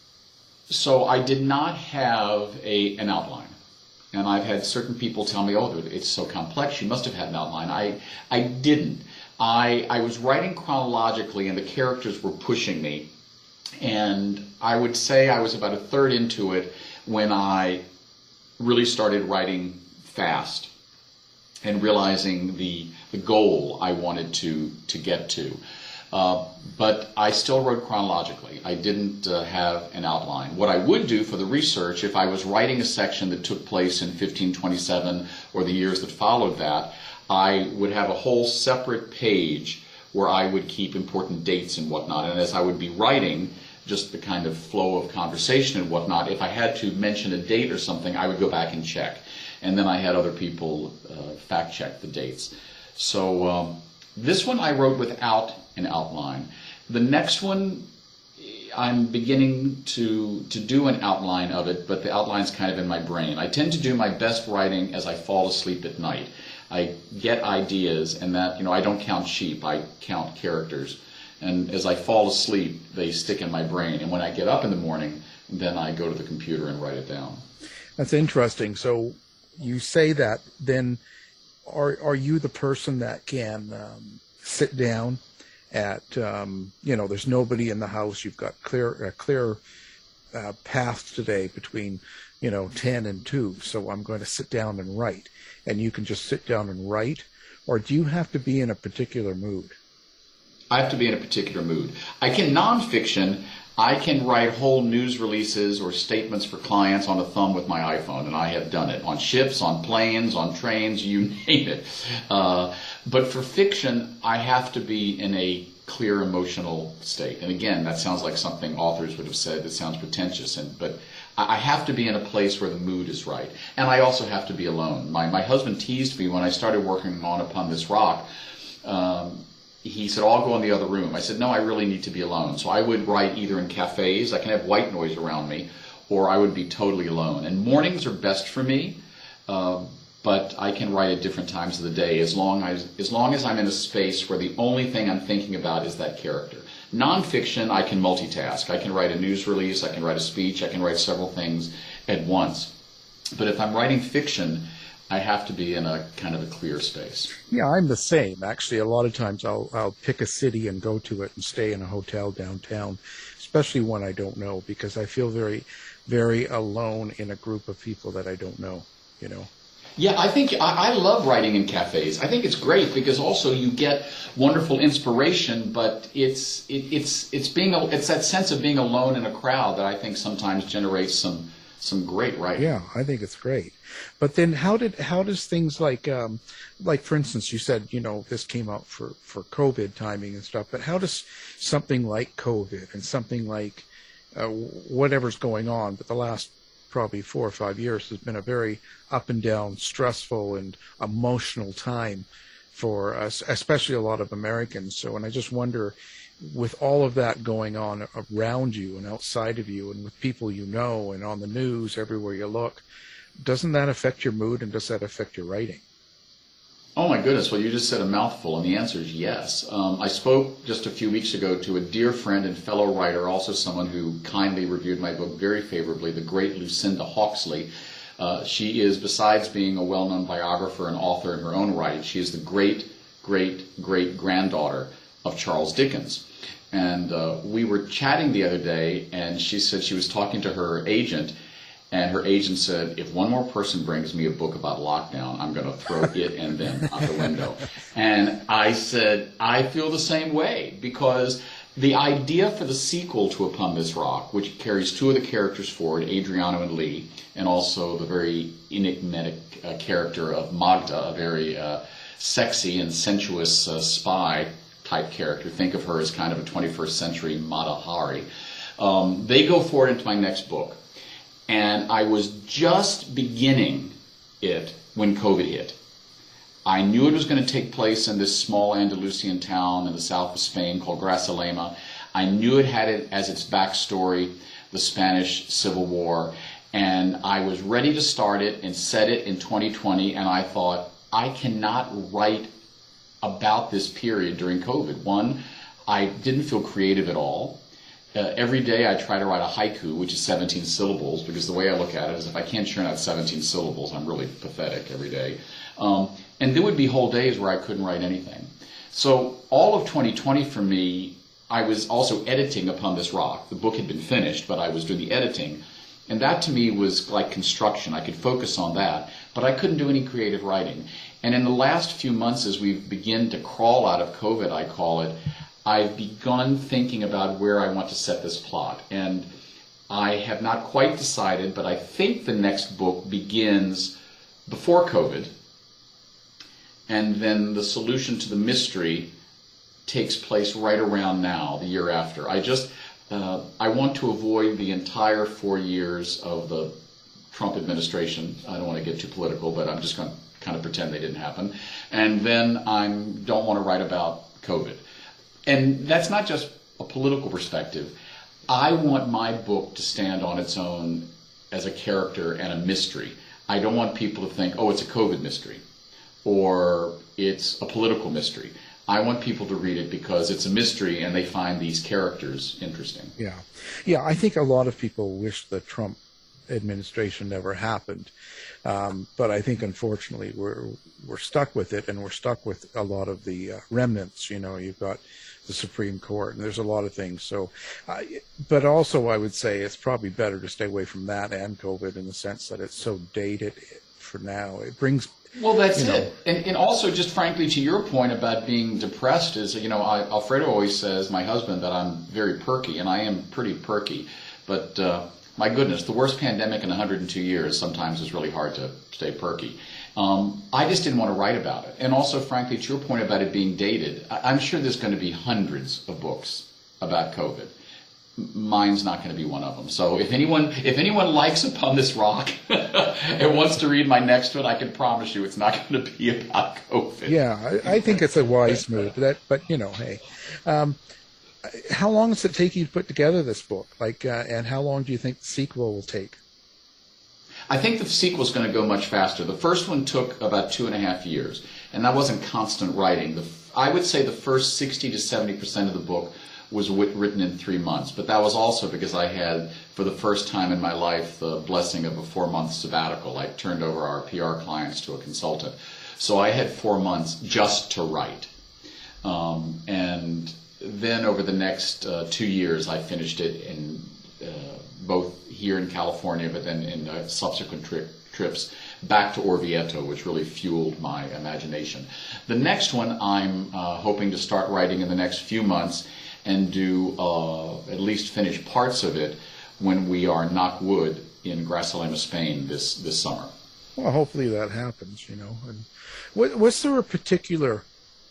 Speaker 10: so I did not have a an outline, and I've had certain people tell me, "Oh, it's so complex. You must have had an outline." I I didn't. I I was writing chronologically, and the characters were pushing me, and I would say I was about a third into it when I really started writing fast and realizing the the goal I wanted to to get to. Uh, but I still wrote chronologically. I didn't uh, have an outline. What I would do for the research, if I was writing a section that took place in fifteen twenty-seven or the years that followed that, I would have a whole separate page where I would keep important dates and whatnot. And as I would be writing, just the kind of flow of conversation and whatnot, if I had to mention a date or something, I would go back and check. And then I had other people uh, fact check the dates. So um, this one I wrote without an outline. The next one, I'm beginning to to do an outline of it, but the outline's kind of in my brain. I tend to do my best writing as I fall asleep at night. I get ideas, and that, you know, I don't count sheep, I count characters. And as I fall asleep, they stick in my brain. And when I get up in the morning, then I go to the computer and write it down.
Speaker 8: That's interesting. So you say that, then are are you the person that can um, sit down at, um, you know, there's nobody in the house, you've got clear a clear uh, path today between, you know, ten and two, so I'm going to sit down and write, and you can just sit down and write? Or do you have to be in a particular mood?
Speaker 10: I have to be in a particular mood. I can nonfiction, I can write whole news releases or statements for clients on a thumb with my iPhone, and I have done it on ships, on planes, on trains, you name it. Uh, but for fiction, I have to be in a clear emotional state. And again, that sounds like something authors would have said that sounds pretentious, and but I have to be in a place where the mood is right. And I also have to be alone. My, my husband teased me when I started working on Upon This Rock. Um, He said, oh, I'll go in the other room. I said, no, I really need to be alone. So I would write either in cafes, I can have white noise around me, or I would be totally alone. And mornings are best for me, uh, but I can write at different times of the day as long as, as long as I'm in a space where the only thing I'm thinking about is that character. Nonfiction, I can multitask. I can write a news release, I can write a speech, I can write several things at once. But if I'm writing fiction, I have to be in a kind of a clear space.
Speaker 8: Yeah, I'm the same. Actually, a lot of times I'll I'll pick a city and go to it and stay in a hotel downtown, especially one I don't know, because I feel very, very alone in a group of people that I don't know, you know.
Speaker 10: Yeah, I think I, I love writing in cafes. I think it's great because also you get wonderful inspiration, but it's it, it's it's being a, it's that sense of being alone in a crowd that I think sometimes generates some some great writing.
Speaker 8: Yeah, I think it's great. But then how did how does things like um, like for instance, you said, you know, this came out for, for COVID timing and stuff, but how does something like COVID and something like uh, whatever's going on, but the last probably four or five years has been a very up and down, stressful and emotional time for us, especially a lot of Americans. So, and I just wonder, with all of that going on around you and outside of you and with people you know and on the news everywhere you look, doesn't that affect your mood, and does that affect your writing?
Speaker 10: Oh my goodness, well you just said a mouthful, and the answer is yes. Um, I spoke just a few weeks ago to a dear friend and fellow writer, also someone who kindly reviewed my book very favorably, the great Lucinda Hawksley. Uh, she is, besides being a well-known biographer and author in her own right, she is the great, great, great granddaughter of Charles Dickens. And uh, we were chatting the other day, and she said she was talking to her agent, and her agent said, if one more person brings me a book about lockdown, I'm going to throw it and them out the window. And I said, I feel the same way, because the idea for the sequel to Upon This Rock, which carries two of the characters forward, Adriano and Lee, and also the very enigmatic uh, character of Magda, a very uh, sexy and sensuous uh, spy type character. Think of her as kind of a twenty-first century Mata Hari. Um, they go forward into my next book. And I was just beginning it when COVID hit. I knew it was going to take place in this small Andalusian town in the south of Spain called Grazalema. I knew it had it as its backstory, the Spanish Civil War. And I was ready to start it and set it in twenty twenty. And I thought, I cannot write about this period during COVID. One, I didn't feel creative at all. Uh, every day I try to write a haiku, which is seventeen syllables, because the way I look at it is if I can't churn out seventeen syllables, I'm really pathetic every day. Um, and there would be whole days where I couldn't write anything. So all of twenty twenty for me, I was also editing Upon This Rock. The book had been finished, but I was doing the editing. And that to me was like construction. I could focus on that, but I couldn't do any creative writing. And in the last few months, as we begin to crawl out of COVID, I call it, I've begun thinking about where I want to set this plot. And I have not quite decided, but I think the next book begins before COVID, and then the solution to the mystery takes place right around now, the year after. I just, uh, I want to avoid the entire four years of the Trump administration. I don't want to get too political, but I'm just going to kind of pretend they didn't happen. And then I don't want to write about COVID. And that's not just a political perspective. I want my book to stand on its own as a character and a mystery. I don't want people to think, oh, it's a COVID mystery, or it's a political mystery. I want people to read it because it's a mystery and they find these characters interesting.
Speaker 8: Yeah. Yeah, I think a lot of people wish the Trump administration never happened. Um, but I think, unfortunately, we're we're stuck with it, and we're stuck with a lot of the uh, remnants. You know, you've got the Supreme Court, and there's a lot of things. So, uh, but also I would say it's probably better to stay away from that and COVID in the sense that it's so dated for now. It brings...
Speaker 10: Well, that's
Speaker 8: you know,
Speaker 10: it. And, and also, just frankly, to your point about being depressed is, you know, I, Alfredo always says, my husband, that I'm very perky, and I am pretty perky. But uh, my goodness, the worst pandemic in one hundred two years sometimes is really hard to stay perky. Um, I just didn't want to write about it. And also, frankly, to your point about it being dated, I, I'm sure there's going to be hundreds of books about COVID. Mine's not going to be one of them. So if anyone if anyone likes Upon This Rock and wants to read my next one, I can promise you it's not going to be about COVID.
Speaker 8: Yeah, I, I think it's a wise move. That, but you know, hey, um, how long does it take you to put together this book? Like, uh, and how long do you think the sequel will take?
Speaker 10: I think the sequel is going to go much faster. The first one took about two and a half years, and that wasn't constant writing. The, I would say the first sixty to seventy percent of the book was written in three months. But that was also because I had, for the first time in my life, the blessing of a four-month sabbatical. I turned over our P R clients to a consultant. So I had four months just to write. Um, and then over the next uh, two years, I finished it in uh, both here in California, but then in uh, subsequent tri- trips back to Orvieto, which really fueled my imagination. The next one I'm uh, hoping to start writing in the next few months, and do uh, at least finish parts of it when we are, knock wood, in Grazalema, Spain this, this summer.
Speaker 8: Well, hopefully that happens, you know. And what, was there a particular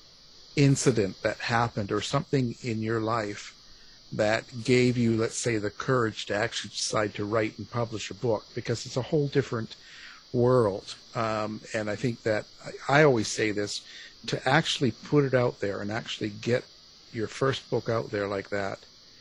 Speaker 8: incident that happened or something in your life that gave you, let's say, the courage to actually decide to write and publish a book? Because it's a whole different world. Um, and I think that, I, I always say this, to actually put it out there and actually get your first book out there like that,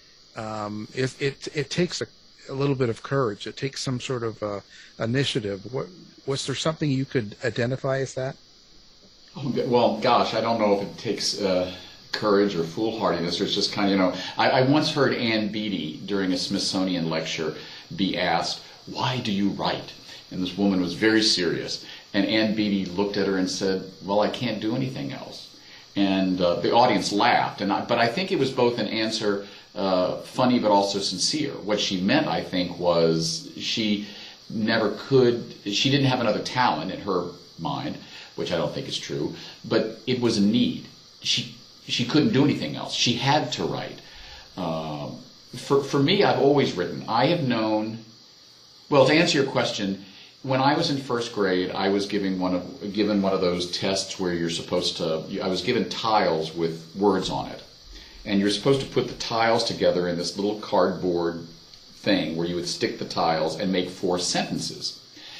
Speaker 8: um, it, it it takes a, a little bit of courage. It takes some sort of uh, initiative. What, was there something you could identify as that?
Speaker 10: Oh, well, gosh, I don't know if it takes uh, courage or foolhardiness, or it's just kind of, you know, I, I once heard Ann Beattie during a Smithsonian lecture be asked, "Why do you write?" And this woman was very serious. And Ann Beattie looked at her and said, "Well, I can't do anything else." And uh, the audience laughed, and I, but I think it was both an answer uh, funny but also sincere. What she meant, I think, was she never could, she didn't have another talent in her mind, which I don't think is true, but it was a need. She she couldn't do anything else. She had to write. Uh, for, for me, I've always written. I have known, well, to answer your question, when I was in first grade, I was given one of given one of those tests where you're supposed to. I was given tiles with words on it, and you're supposed to put the tiles together in this little cardboard thing where you would stick the tiles and make four sentences.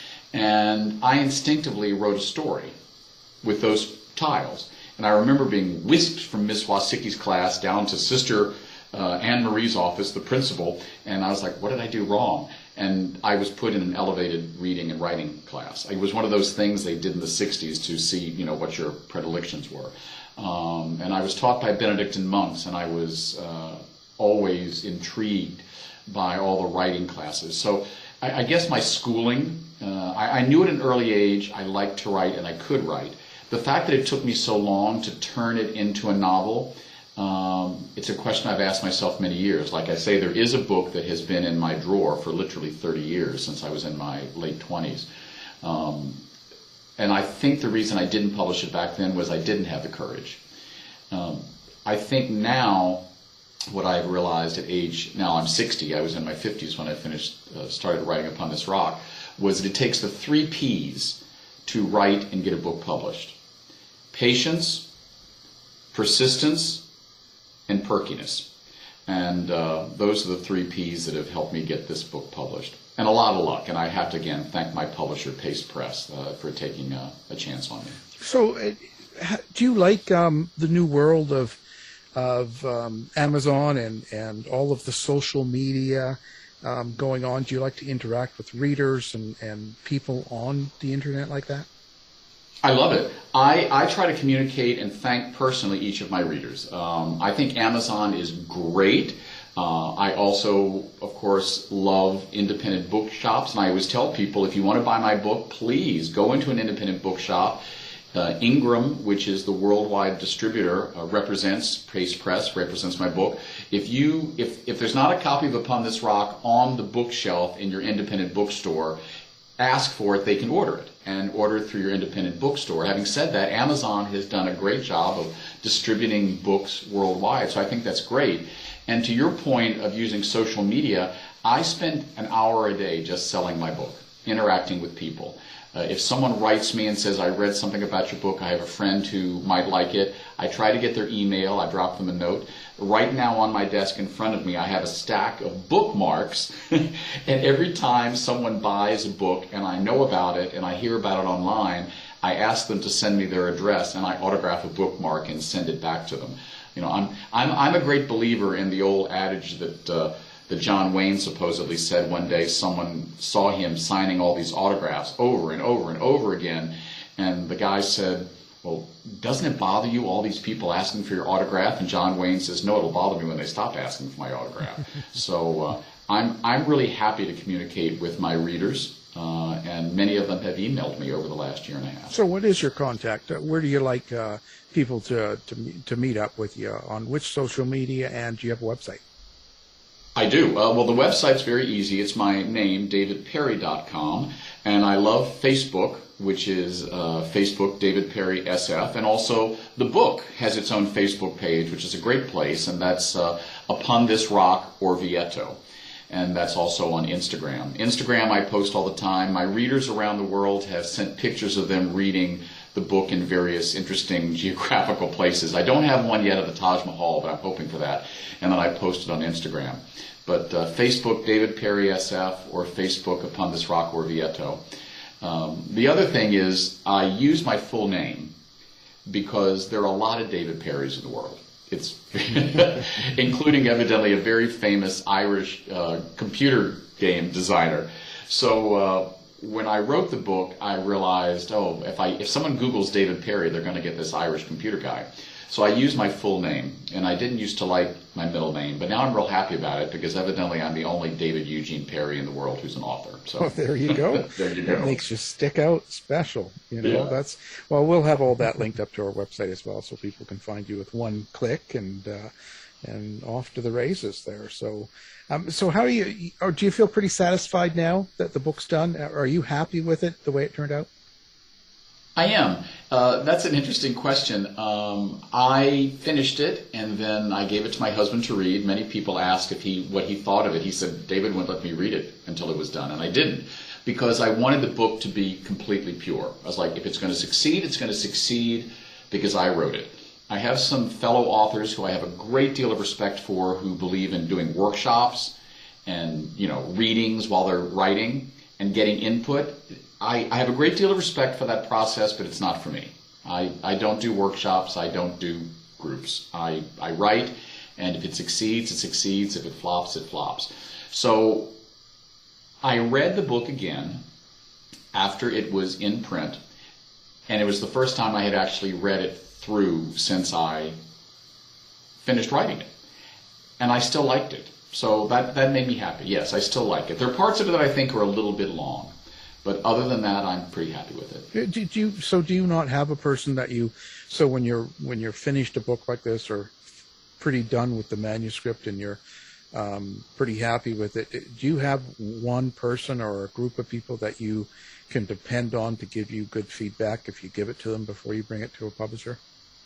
Speaker 10: And I instinctively wrote a story with those tiles, and I remember being whisked from Miss Wasicki's class down to Sister uh, Anne Marie's office, the principal, and I was like, "What did I do wrong?" And I was put in an elevated reading and writing class. It was one of those things they did in the sixties to see, you know, what your predilections were. Um, and I was taught by Benedictine monks, and I was uh, always intrigued by all the writing classes. So I, I guess my schooling, uh, I, I knew at an early age I liked to write and I could write. The fact that it took me so long to turn it into a novel, Um, it's a question I've asked myself many years. Like I say, there is a book that has been in my drawer for literally thirty years, since I was in my late twenties. Um, and I think the reason I didn't publish it back then was I didn't have the courage. Um, I think now what I've realized at age, now I'm sixty, I was in my fifties when I finished, uh, started writing Upon This Rock, was that it takes the three P's to write and get a book published. Patience, persistence, and perkiness. And uh, those are the three P's that have helped me get this book published. And a lot of luck. And I have to, again, thank my publisher, Pace Press, uh, for taking a, a chance on me.
Speaker 8: So uh, do you like um, the new world of of um, Amazon and, and all of the social media um, going on? Do you like to interact with readers and, and people on the internet like that?
Speaker 10: I love it. I, I try to communicate and thank personally each of my readers. Um, I think Amazon is great. Uh, I also, of course, love independent bookshops, and I always tell people, if you want to buy my book, please go into an independent bookshop. Uh, Ingram, which is the worldwide distributor, uh, represents, Pace Press represents my book. If you, if, if there's not a copy of Upon This Rock on the bookshelf in your independent bookstore, ask for it, they can order it, and order it through your independent bookstore. Having said that, Amazon has done a great job of distributing books worldwide, so I think that's great. And to your point of using social media, I spend an hour a day just selling my book, interacting with people. Uh, if someone writes me and says, I read something about your book, I have a friend who might like it, I try to get their email, I drop them a note. Right now on my desk in front of me, I have a stack of bookmarks, and every time someone buys a book and I know about it and I hear about it online, I ask them to send me their address and I autograph a bookmark and send it back to them. You know, I'm, I'm, I'm a great believer in the old adage that uh, that John Wayne supposedly said one day. Someone saw him signing all these autographs over and over and over again, and the guy said, well, doesn't it bother you, all these people asking for your autograph? And John Wayne says, no, it'll bother me when they stop asking for my autograph. So uh, I'm, I'm really happy to communicate with my readers, uh, and many of them have emailed me over the last year and a half.
Speaker 8: So what is your contact? Uh, where do you like uh, people to, to, to meet up with you? On which social media, and do you have a website?
Speaker 10: I do. Uh, well, the website's very easy. It's my name, david perry dot com, and I love Facebook, which is uh, Facebook David Perry S F, and also the book has its own Facebook page, which is a great place, and that's uh, Upon This Rock Orvieto, and that's also on Instagram. Instagram I post all the time. My readers around the world have sent pictures of them reading the book in various interesting geographical places. I don't have one yet of the Taj Mahal, but I'm hoping for that, and then I post it on Instagram. But uh, Facebook David Perry S F or Facebook Upon This Rock Orvieto. Um, the other thing is I use my full name because there are a lot of David Perrys in the world. It's including evidently a very famous Irish uh, computer game designer. So uh, when I wrote the book, I realized, oh, if I if someone Googles David Perry, they're going to get this Irish computer guy. So I used my full name, and I didn't used to like my middle name, but now I'm real happy about it because evidently I'm the only David Eugene Perry in the world who's an author. So
Speaker 8: oh, there you go.
Speaker 10: There you go.
Speaker 8: It makes you stick out special. You know,
Speaker 10: Yeah.
Speaker 8: that's well. We'll have all that linked up to our website as well, so people can find you with one click and uh, and off to the races there. So, um, so how do you? Or do you feel pretty satisfied now that the book's done? Are you happy with it the way it turned out?
Speaker 10: I am. Uh, that's an interesting question. Um, I finished it, and then I gave it to my husband to read. Many people asked if he what he thought of it. He said, David wouldn't let me read it until it was done, and I didn't, because I wanted the book to be completely pure. I was like, if it's going to succeed, it's going to succeed because I wrote it. I have some fellow authors who I have a great deal of respect for who believe in doing workshops and, you know, readings while they're writing and getting input. I, I have a great deal of respect for that process, but it's not for me. I, I don't do workshops. I don't do groups. I, I write, and if it succeeds, it succeeds. If it flops, it flops. So I read the book again after it was in print, and it was the first time I had actually read it through since I finished writing it. And I still liked it. So that, that made me happy. Yes, I still like it. There are parts of it that I think are a little bit long. But other than that, I'm pretty happy with it.
Speaker 8: Did you? So do you not have a person that you? So when you're when you're finished a book like this, or pretty done with the manuscript, and you're um, pretty happy with it, do you have one person or a group of people that you can depend on to give you good feedback if you give it to them before you bring it to a publisher?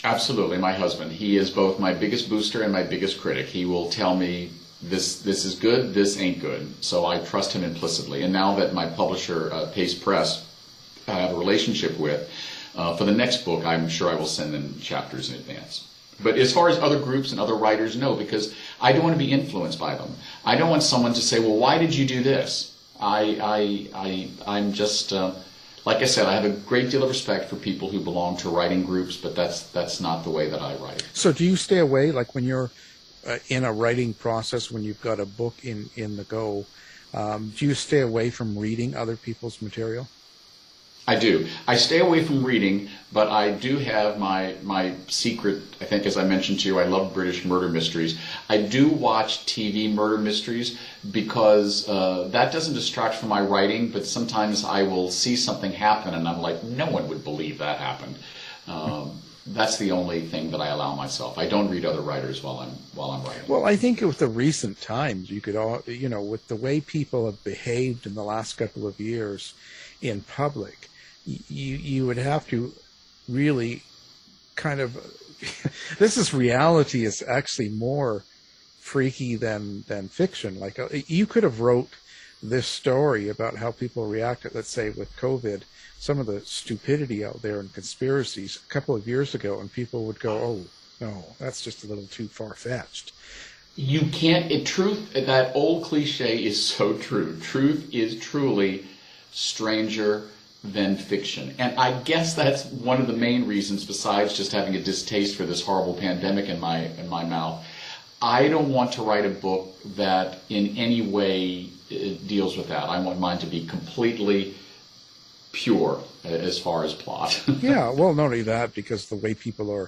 Speaker 10: Absolutely, my husband. He is both my biggest booster and my biggest critic. He will tell me this this is good, this ain't good. So I trust him implicitly. And now that my publisher, uh, Pace Press, I have a relationship with, uh, for the next book, I'm sure I will send them chapters in advance. But as far as other groups and other writers, no, because I don't want to be influenced by them. I don't want someone to say, well, why did you do this? I, I, I, I'm just... Uh, Like I said, I have a great deal of respect for people who belong to writing groups, but that's that's not the way that I write.
Speaker 8: So do you stay away, like when you're uh, in a writing process, when you've got a book in, in the go, um, do you stay away from reading other people's material?
Speaker 10: I do. I stay away from reading, but I do have my my secret, I think as I mentioned to you, I love British murder mysteries. I do watch T V murder mysteries because uh, that doesn't distract from my writing, but sometimes I will see something happen and I'm like, no one would believe that happened. Um, that's the only thing that I allow myself. I don't read other writers while I'm while I'm writing.
Speaker 8: Well, I think with the recent times, you could all, you know, with the way people have behaved in the last couple of years in public, you you would have to really kind of this is reality is actually more freaky than than fiction. Like uh, you could have wrote this story about how people reacted, let's say with COVID, some of the stupidity out there and conspiracies a couple of years ago, and people would go, oh no, that's just a little too far-fetched.
Speaker 10: You can't, it, truth, that old cliche is so true. Truth is truly stranger than fiction. And I guess that's one of the main reasons, besides just having a distaste for this horrible pandemic in my in my mouth. I don't want to write a book that in any way deals with that. I want mine to be completely pure as far as plot.
Speaker 8: Yeah, well, not only that, because the way people are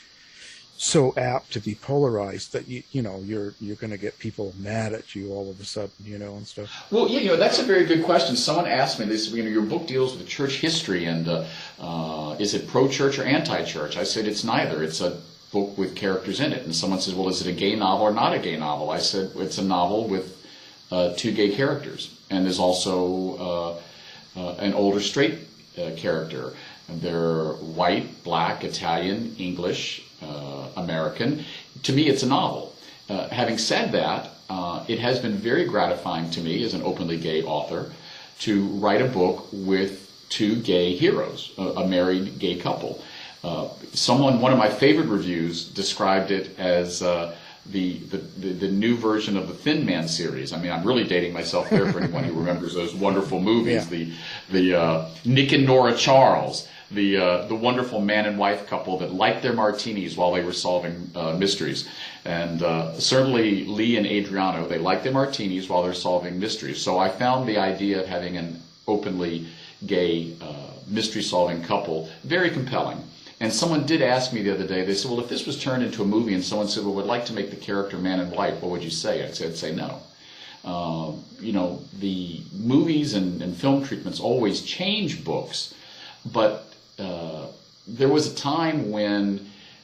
Speaker 8: so apt to be polarized that you you know you're you're going to get people mad at you all of a sudden, you know, and stuff.
Speaker 10: Well, yeah, you know, that's a very good question. Someone asked me this. You know, your book deals with church history, and uh, uh, is it pro-church or anti-church? I said it's neither. It's a book with characters in it. And someone says, well, is it a gay novel or not a gay novel? I said it's a novel with uh, two gay characters, and there's also uh, uh, an older straight uh, character. And they're white, black, Italian, English. Uh, American. To me, it's a novel. Uh, having said that, uh, it has been very gratifying to me as an openly gay author to write a book with two gay heroes, a, a married gay couple. Uh, someone, one of my favorite reviews, described it as uh, the, the, the the new version of the Thin Man series. I mean, I'm really dating myself there for anyone who remembers those wonderful movies. Yeah. The the uh, Nick and Nora Charles. The uh, the wonderful man and wife couple that liked their martinis while they were solving uh, mysteries. And uh, certainly Lee and Adriano, they like their martinis while they're solving mysteries. So I found the idea of having an openly gay uh, mystery-solving couple very compelling. And someone did ask me the other day, they said, well, if this was turned into a movie and someone said, well, we'd like to make the character man and wife, what would you say? I'd say, I'd say no. Uh, you know, the movies and, and film treatments always change books, but Uh, there was a time when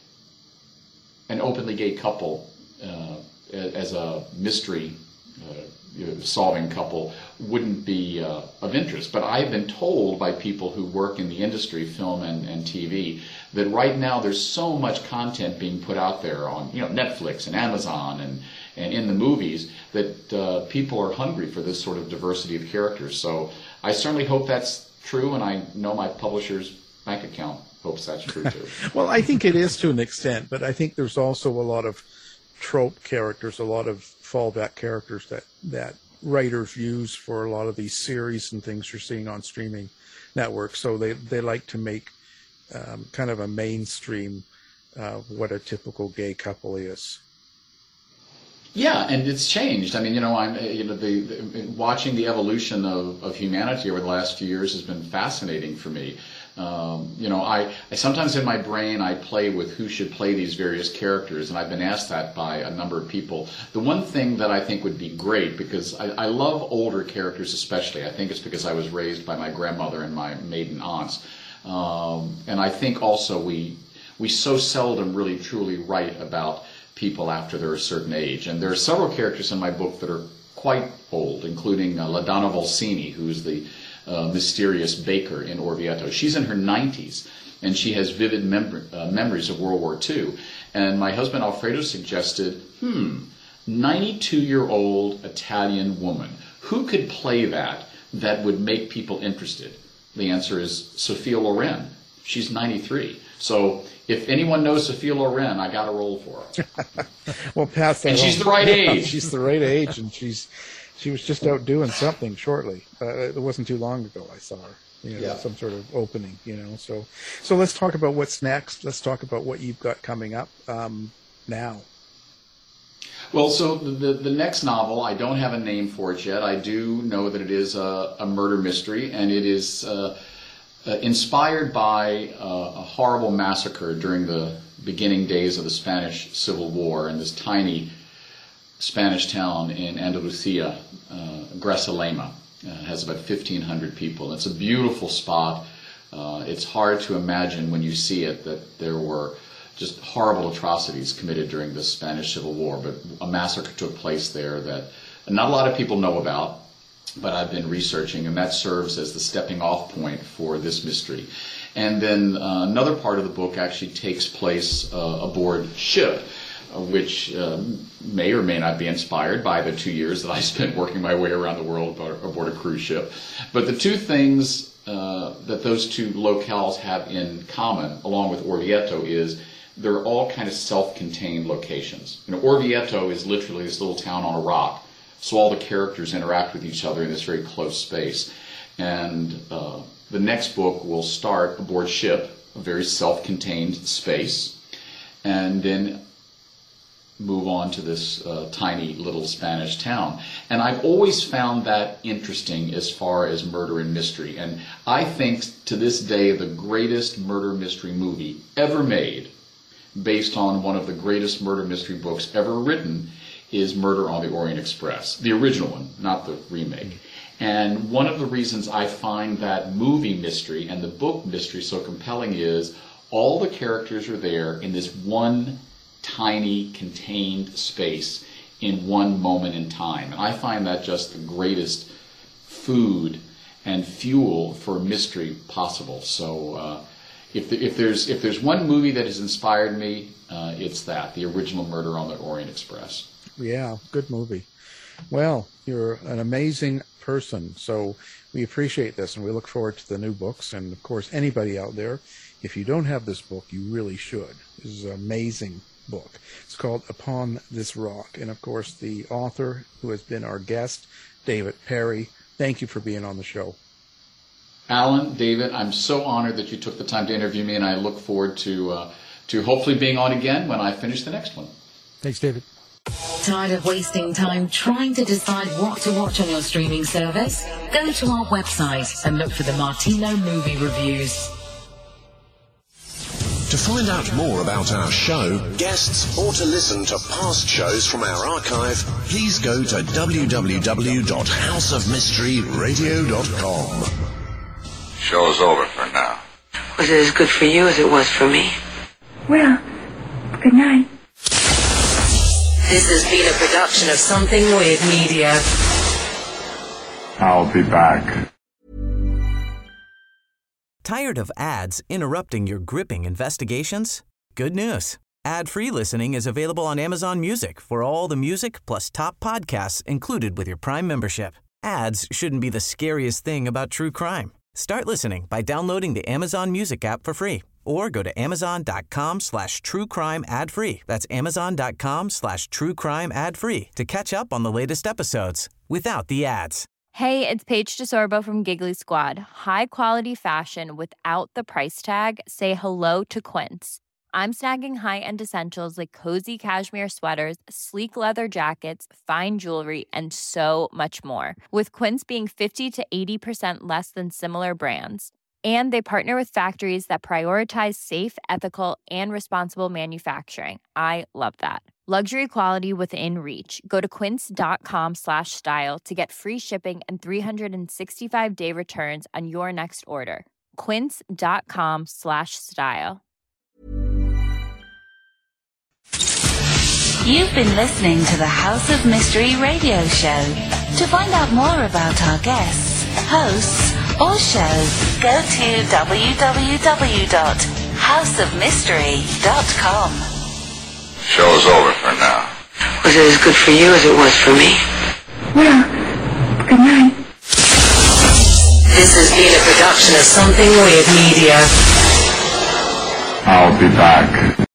Speaker 10: an openly gay couple, uh, as a mystery uh, solving couple, wouldn't be uh, of interest. But I have been told by people who work in the industry, film and, and T V, that right now there's so much content being put out there on, you know, Netflix and Amazon and, and in the movies that uh, people are hungry for this sort of diversity of characters. So I certainly hope that's true, and I know my publisher's bank account hopes that's true too.
Speaker 8: Well, I think it is to an extent, but I think there's also a lot of trope characters, a lot of fallback characters that, that writers use for a lot of these series and things you're seeing on streaming networks. So they, they like to make um, kind of a mainstream uh, what a typical gay couple is.
Speaker 10: Yeah, and it's changed. I mean, you know, I'm, you know, the, the watching the evolution of, of humanity over the last few years has been fascinating for me. Um, you know, I, I sometimes in my brain I play with who should play these various characters, and I've been asked that by a number of people. The one thing that I think would be great, because I, I love older characters especially. I think it's because I was raised by my grandmother and my maiden aunts, um, and I think also we we so seldom really truly write about people after they're a certain age. And there are several characters in my book that are quite old, including uh, LaDonna Volsini, who's the uh, mysterious baker in Orvieto. She's in her nineties, and she has vivid mem- uh, memories of World War Two. And my husband Alfredo suggested, hmm, ninety-two-year-old Italian woman, who could play that that would make people interested? The answer is Sophia Loren. She's ninety-three. So if anyone knows Sophia Loren, I got a role for her.
Speaker 8: Well, pass that
Speaker 10: And
Speaker 8: on.
Speaker 10: she's the right age.
Speaker 8: She's the right age, and she's she was just out doing something shortly. Uh, it wasn't too long ago I saw her. You know,
Speaker 10: Yeah.
Speaker 8: some sort of opening. You know, so so let's talk about what's next. Let's talk about what you've got coming up um, now.
Speaker 10: Well, so the the next novel, I don't have a name for it yet. I do know that it is a, a murder mystery, and it is uh, uh, inspired by uh, a horrible massacre during the beginning days of the Spanish Civil War in this tiny Spanish town in Andalusia, uh, Grazalema. Uh, it has about fifteen hundred people. It's a beautiful spot. Uh, it's hard to imagine when you see it that there were just horrible atrocities committed during the Spanish Civil War, but a massacre took place there that not a lot of people know about, but I've been researching, and that serves as the stepping off point for this mystery. And then uh, another part of the book actually takes place uh, aboard ship, uh, which uh, may or may not be inspired by the two years that I spent working my way around the world aboard, aboard a cruise ship. But the two things uh, that those two locales have in common, along with Orvieto, is they're all kind of self-contained locations. You know, Orvieto is literally this little town on a rock, so all the characters interact with each other in this very close space. And uh, the next book will start aboard ship, a very self-contained space, and then move on to this uh, tiny little Spanish town. And I've always found that interesting as far as murder and mystery. And I think to this day the greatest murder mystery movie ever made, based on one of the greatest murder mystery books ever written, is Murder on the Orient Express. The original one, not the remake. And one of the reasons I find that movie mystery and the book mystery so compelling is all the characters are there in this one tiny, contained space in one moment in time. And I find that just the greatest food and fuel for mystery possible. So uh, if, the, if, there's, if there's one movie that has inspired me, uh, it's that, the original Murder on the Orient Express.
Speaker 8: Yeah, good movie. Well, you're an amazing person, so we appreciate this, and we look forward to the new books. And, of course, anybody out there, if you don't have this book, you really should. This is an amazing book. It's called Upon This Rock. And, of course, the author who has been our guest, David Perry, thank you for being on the show.
Speaker 10: Alan, David, I'm so honored that you took the time to interview me, and I look forward to, uh, to hopefully being on again when I finish the next one.
Speaker 9: Thanks, David.
Speaker 7: Tired of wasting time trying to decide what to watch on your streaming service? Go to our website and look for the Martino Movie Reviews.
Speaker 6: To find out more about our show, guests, or to listen to past shows from our archive, please go to w w w dot house of mystery radio dot com.
Speaker 14: Show's over for now.
Speaker 15: Was it as good for you as it was for me?
Speaker 16: Well, good night.
Speaker 7: This has been a production of Something Weird Media.
Speaker 14: I'll be back.
Speaker 11: Tired of ads interrupting your gripping investigations? Good news. Ad-free listening is available on Amazon Music for all the music plus top podcasts included with your Prime membership. Ads shouldn't be the scariest thing about true crime. Start listening by downloading the Amazon Music app for free or go to amazon.com slash true crime ad free. That's amazon.com slash true crime ad free to catch up on the latest episodes without the ads.
Speaker 17: Hey, it's Paige DeSorbo from Giggly Squad. High quality fashion without the price tag. Say hello to Quince. I'm snagging high-end essentials like cozy cashmere sweaters, sleek leather jackets, fine jewelry, and so much more. With Quince being fifty to eighty percent less than similar brands. And they partner with factories that prioritize safe, ethical, and responsible manufacturing. I love that. Luxury quality within reach. Go to quince.com slash style to get free shipping and three sixty-five day returns on your next order. Quince.com slash style.
Speaker 18: You've been listening to the House of Mystery radio show. To find out more about our guests, hosts, or shows, go to w w w dot house of mystery dot com.
Speaker 14: Show's over for now.
Speaker 15: Was it as good for you as it was for me?
Speaker 16: Well, good night.
Speaker 7: This has been a production of Something Weird Media.
Speaker 14: I'll be back.